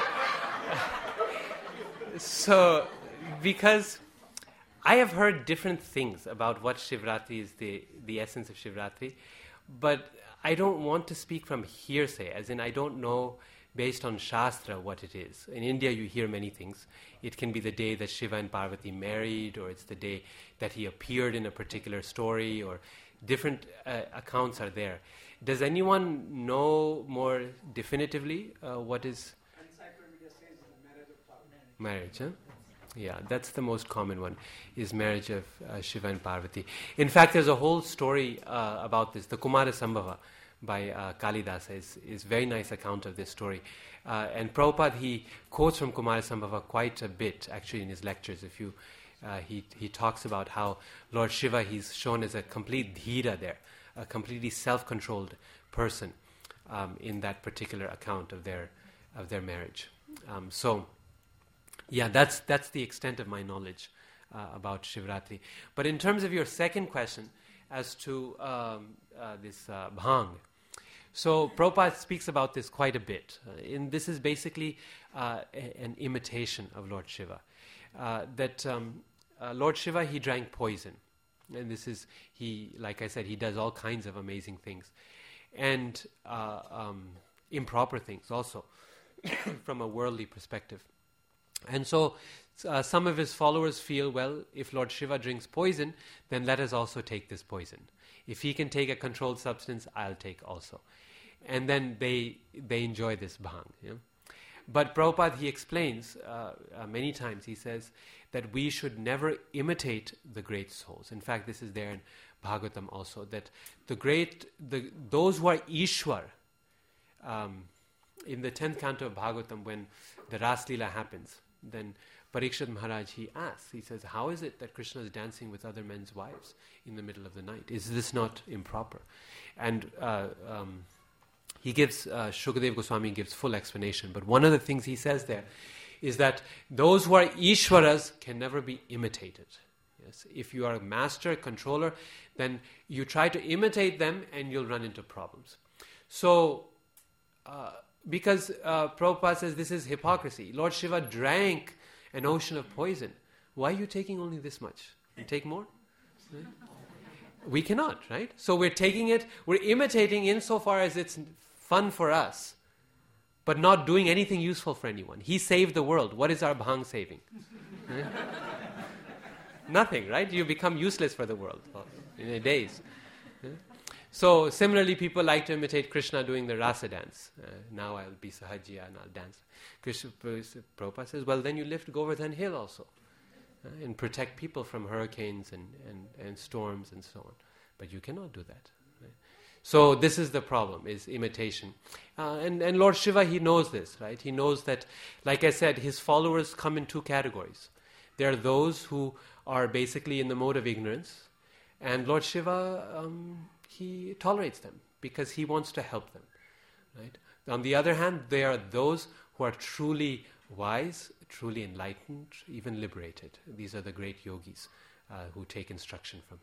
Speaker 1: so, because I have heard different things about what Shivratri is, the, the essence of Shivratri, but I don't want to speak from hearsay, as in I don't know based on Shastra what it is. In India you hear many things. It can be the day that Shiva and Parvati married, or it's the day that he appeared in a particular story, or different uh, accounts are there. Does anyone know more definitively uh, what is
Speaker 9: Encyclopedia says the marriage of Parvati.
Speaker 1: marriage? Huh? Yeah, that's the most common one, is marriage of uh, Shiva and Parvati. In fact, there's a whole story uh, about this. The Kumara Sambhava by uh, Kalidasa is is very nice account of this story. Uh, and Prabhupada, he quotes from Kumara Sambhava quite a bit, actually, in his lectures. If you, uh, he he talks about how Lord Shiva, he's shown as a complete dhira there, a completely self-controlled person um, in that particular account of their of their marriage. Um, so, yeah, that's that's the extent of my knowledge uh, about Shivratri. But in terms of your second question as to um, uh, this uh, bhang, so Prabhupada speaks about this quite a bit. Uh, and this is basically uh, a, an imitation of Lord Shiva. Uh, that um, uh, Lord Shiva, he drank poison. And this is, he, like I said, he does all kinds of amazing things. And uh, um, improper things also, from a worldly perspective. And so uh, some of his followers feel, well, if Lord Shiva drinks poison, then let us also take this poison. If he can take a controlled substance, I'll take also. And then they they enjoy this bhang. You know? But Prabhupada, he explains uh, uh, many times, he says that we should never imitate the great souls. In fact, this is there in Bhagavatam also, that the great, the those who are Ishwar, um, in the tenth canto of Bhagavatam, when the Ras Leela happens, then Parikshit Maharaj, he asks, he says, how is it that Krishna is dancing with other men's wives in the middle of the night? Is this not improper? And uh, um, he gives, uh, Shukadev Goswami gives full explanation, but one of the things he says there is that those who are Ishwaras can never be imitated. Yes, if you are a master, controller, then you try to imitate them and you'll run into problems. So, uh, because uh, Prabhupada says this is hypocrisy. Lord Shiva drank an ocean of poison. Why are you taking only this much? You take more? Right? We cannot, right? So we're taking it, we're imitating insofar as it's fun for us, but not doing anything useful for anyone. He saved the world. What is our bhang saving? Right? Nothing, right? You become useless for the world in a days. Yeah? So similarly, people like to imitate Krishna doing the rasa dance. Uh, now I'll be Sahajiya and I'll dance. Krishna, Prabhupada says, well, then you lift Govardhan Hill also uh, and protect people from hurricanes and, and, and storms and so on. But you cannot do that. Right? So this is the problem, is imitation. Uh, and, and Lord Shiva, he knows this, right? He knows that, like I said, his followers come in two categories. There are those who are basically in the mode of ignorance, and Lord Shiva, um, he tolerates them because he wants to help them. Right? On the other hand, there are those who are truly wise, truly enlightened, even liberated. These are the great yogis uh, who take instruction from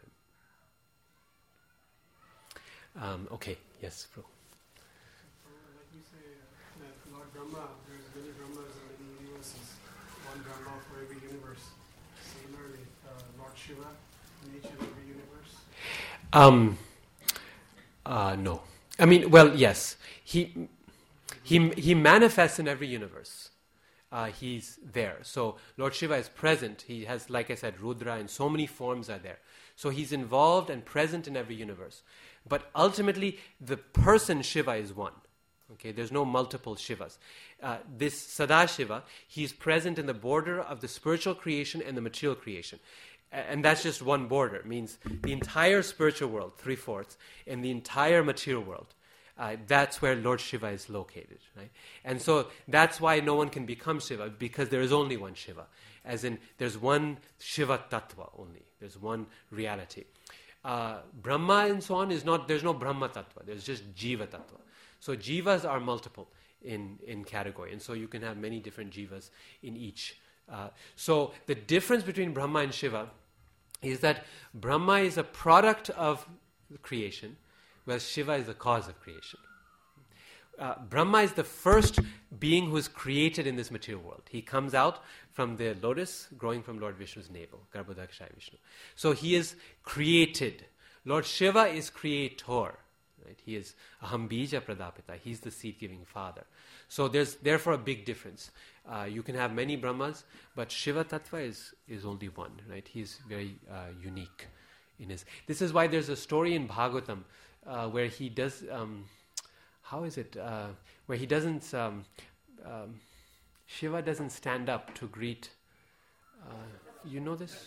Speaker 1: him. Um, okay, yes, bro.
Speaker 11: Like we say uh, that Lord Brahma, there's many Brahmas and many universes. One Brahma for every universe. Similarly, uh, Lord Shiva in each and every universe.
Speaker 1: Um. Uh, no. I mean, well, yes. He he he manifests in every universe. Uh, he's there. So Lord Shiva is present. He has, like I said, Rudra, and so many forms are there. So he's involved and present in every universe. But ultimately, the person Shiva is one. Okay, there's no multiple Shivas. Uh, this Sadashiva, he's present in the border of the spiritual creation and the material creation. And that's just one border. It means the entire spiritual world, three-fourths, and the entire material world. Uh, that's where Lord Shiva is located, right? And so that's why no one can become Shiva, because there is only one Shiva. As in, there's one Shiva Tattva only. There's one reality. Uh, Brahma and so on is not, there's no Brahma Tattva. There's just Jiva Tattva. So Jivas are multiple in, in category. And so you can have many different Jivas in each. Uh, so the difference between Brahma and Shiva is that Brahma is a product of creation, whereas Shiva is the cause of creation. Uh, Brahma is the first being who is created in this material world. He comes out from the lotus growing from Lord Vishnu's navel, Garbhodakshaya Vishnu. So he is created. Lord Shiva is creator. Right? He is Aham Bija Pradapita. He's the seed-giving father. So there's therefore a big difference. Uh, you can have many Brahmas, but Shiva Tattva is, is only one. Right? He is very uh, unique in his. This is why there's a story in Bhagavatam uh, where he does. Um, how is it? Uh, where he doesn't. Um, um, Shiva doesn't stand up to greet Uh, you know this?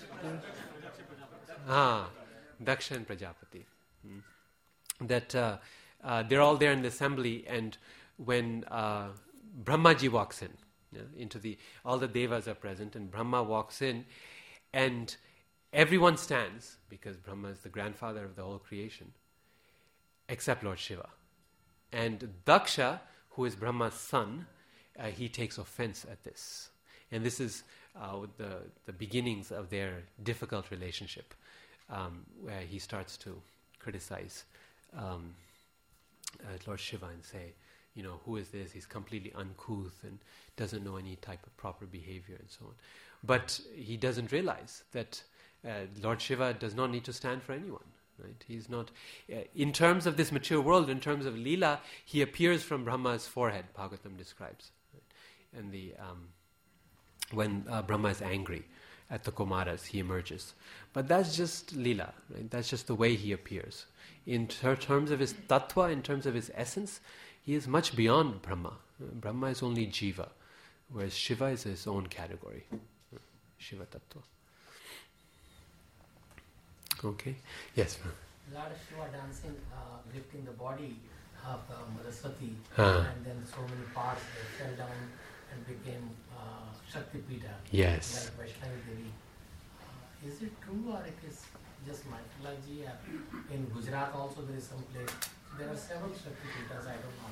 Speaker 1: Ah, Daksha and Prajapati. Hmm. That uh, uh, they're all there in the assembly, and when uh, Brahmaji walks in, you know, into the, all the devas are present, and Brahma walks in, and everyone stands, because Brahma is the grandfather of the whole creation, except Lord Shiva. And Daksha, who is Brahma's son, uh, he takes offense at this. And this is uh, the, the beginnings of their difficult relationship, um, where he starts to criticize um, uh, Lord Shiva and say, you know, who is this? He's completely uncouth and doesn't know any type of proper behavior and so on. But he doesn't realize that uh, Lord Shiva does not need to stand for anyone. Right? He's not, uh, in terms of this mature world, in terms of Leela, he appears from Brahma's forehead, Bhagavatam describes. Right? And the um, when uh, Brahma is angry at the Kumaras, he emerges. But that's just Leela, right? That's just the way he appears. In ter- terms of his tattva, in terms of his essence, he is much beyond Brahma. Uh, Brahma is only Jiva, whereas Shiva is his own category. Uh, Shiva tattva. Okay. Yes, ma'am.
Speaker 2: Lord Shiva dancing, uh, lifting the body of uh, Madhusati,
Speaker 1: Ah.
Speaker 2: and then so many parts they fell down and became uh, Shakti Pita.
Speaker 1: Yes.
Speaker 2: Like Vaishnavi Devi. Uh, is it true or it is just mythology? Uh, in Gujarat also there is some place. There are several Shakti Pitas,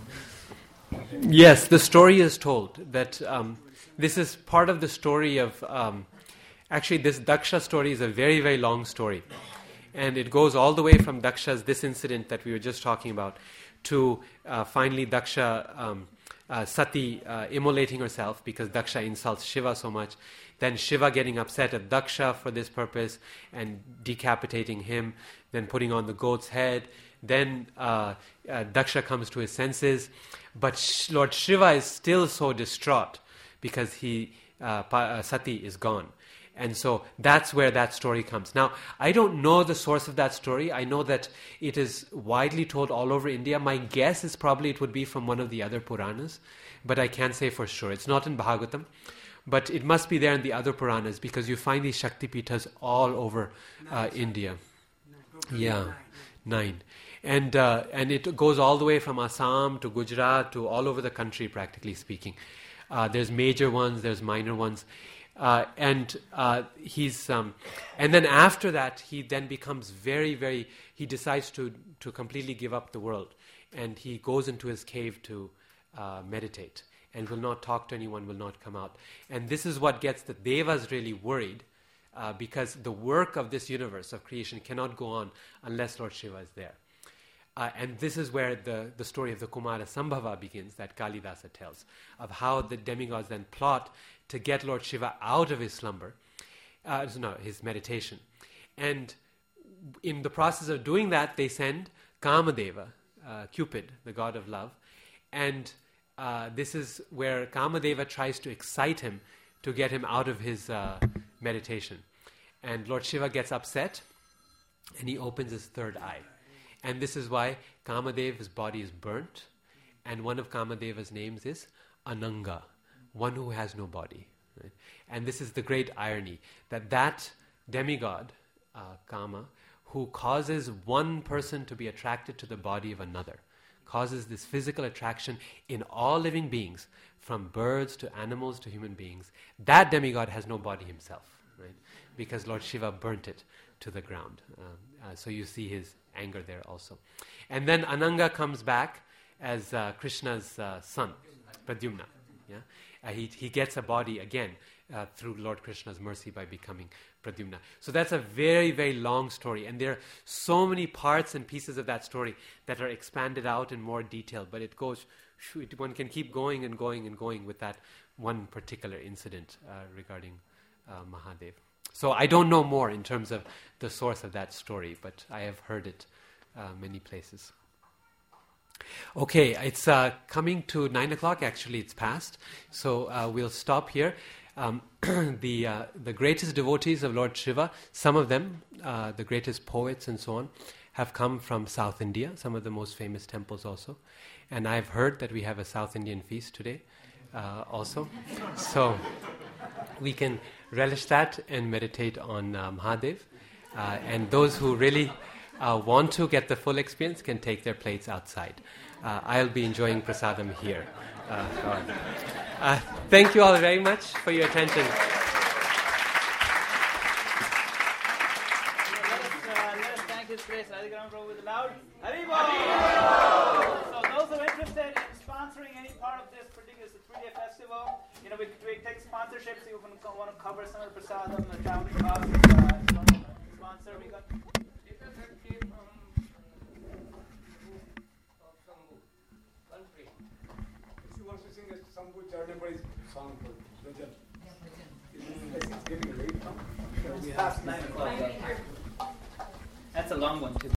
Speaker 2: I don't know.
Speaker 1: Yes, the story is told that um, this is part of the story of. Um, actually, this Daksha story is a very, very long story. And it goes all the way from Daksha's, this incident that we were just talking about, to uh, finally Daksha, um, uh, Sati uh, immolating herself because Daksha insults Shiva so much. Then Shiva getting upset at Daksha for this purpose and decapitating him, then putting on the goat's head. Then uh, uh, Daksha comes to his senses. But Sh- Lord Shiva is still so distraught because he uh, pa- uh, Sati is gone. And so that's where that story comes. Now, I don't know the source of that story. I know that it is widely told all over India. My guess is probably it would be from one of the other Puranas, but I can't say for sure. It's not in Bhagavatam, but it must be there in the other Puranas because you find these Shakti Pitas all over uh, India. Yeah, nine. And, uh, and it goes all the way from Assam to Gujarat to all over the country, practically speaking. Uh, there's major ones, there's minor ones. Uh, and uh, he's, um, and then after that, he then becomes very, very. He decides to to completely give up the world, and he goes into his cave to uh, meditate, and will not talk to anyone, will not come out. And this is what gets the Devas really worried, uh, because the work of this universe of creation cannot go on unless Lord Shiva is there. Uh, and this is where the, the story of the Kumara Sambhava begins, that Kalidasa tells, of how the demigods then plot to get Lord Shiva out of his slumber, uh, no, his meditation. And in the process of doing that, they send Kamadeva, uh, Cupid, the god of love. And uh, this is where Kamadeva tries to excite him to get him out of his uh, meditation. And Lord Shiva gets upset, and he opens his third eye. And this is why Kamadeva's body is burnt, and one of Kamadeva's names is Ananga, one who has no body. Right? And this is the great irony, that that demigod, uh, Kama, who causes one person to be attracted to the body of another, causes this physical attraction in all living beings, from birds to animals to human beings, that demigod has no body himself, right? Because Lord Shiva burnt it to the ground. Um, uh, so you see his anger there also. And then Ananga comes back as uh, Krishna's uh, son, Pradyumna. Yeah? Uh, he, he gets a body again uh, through Lord Krishna's mercy by becoming Pradyumna. So that's a very, very long story. And there are so many parts and pieces of that story that are expanded out in more detail. But it goes, it, one can keep going and going and going with that one particular incident uh, regarding uh, Mahadev. So I don't know more in terms of the source of that story, but I have heard it uh, many places. Okay, it's uh, coming to nine o'clock. Actually, it's past, so uh, we'll stop here. Um, the uh, the greatest devotees of Lord Shiva, some of them, uh, the greatest poets and so on, have come from South India. Some of the most famous temples also, and I've heard that we have a South Indian feast today, uh, also. So we can relish that and meditate on uh, Mahadev. Uh, and those who really uh, want to get the full experience can take their plates outside. Uh, I'll be enjoying prasadam here. Uh, uh, thank you all very much for your attention.
Speaker 4: Let us, uh, let us thank His Grace Radhikaran Prabhu with a loud Haribol! So those who are interested in sponsoring any part of this particular three-day festival, you know, we, we take sponsorships. You can want to cover some of the prasadam, the traveling costs. Uh, if you want to sponsor, we got.
Speaker 9: She wants to sing a Sambhu Charnabali song for Bhajan. It's getting late now.
Speaker 4: It's past nine o'clock. That's a long one too.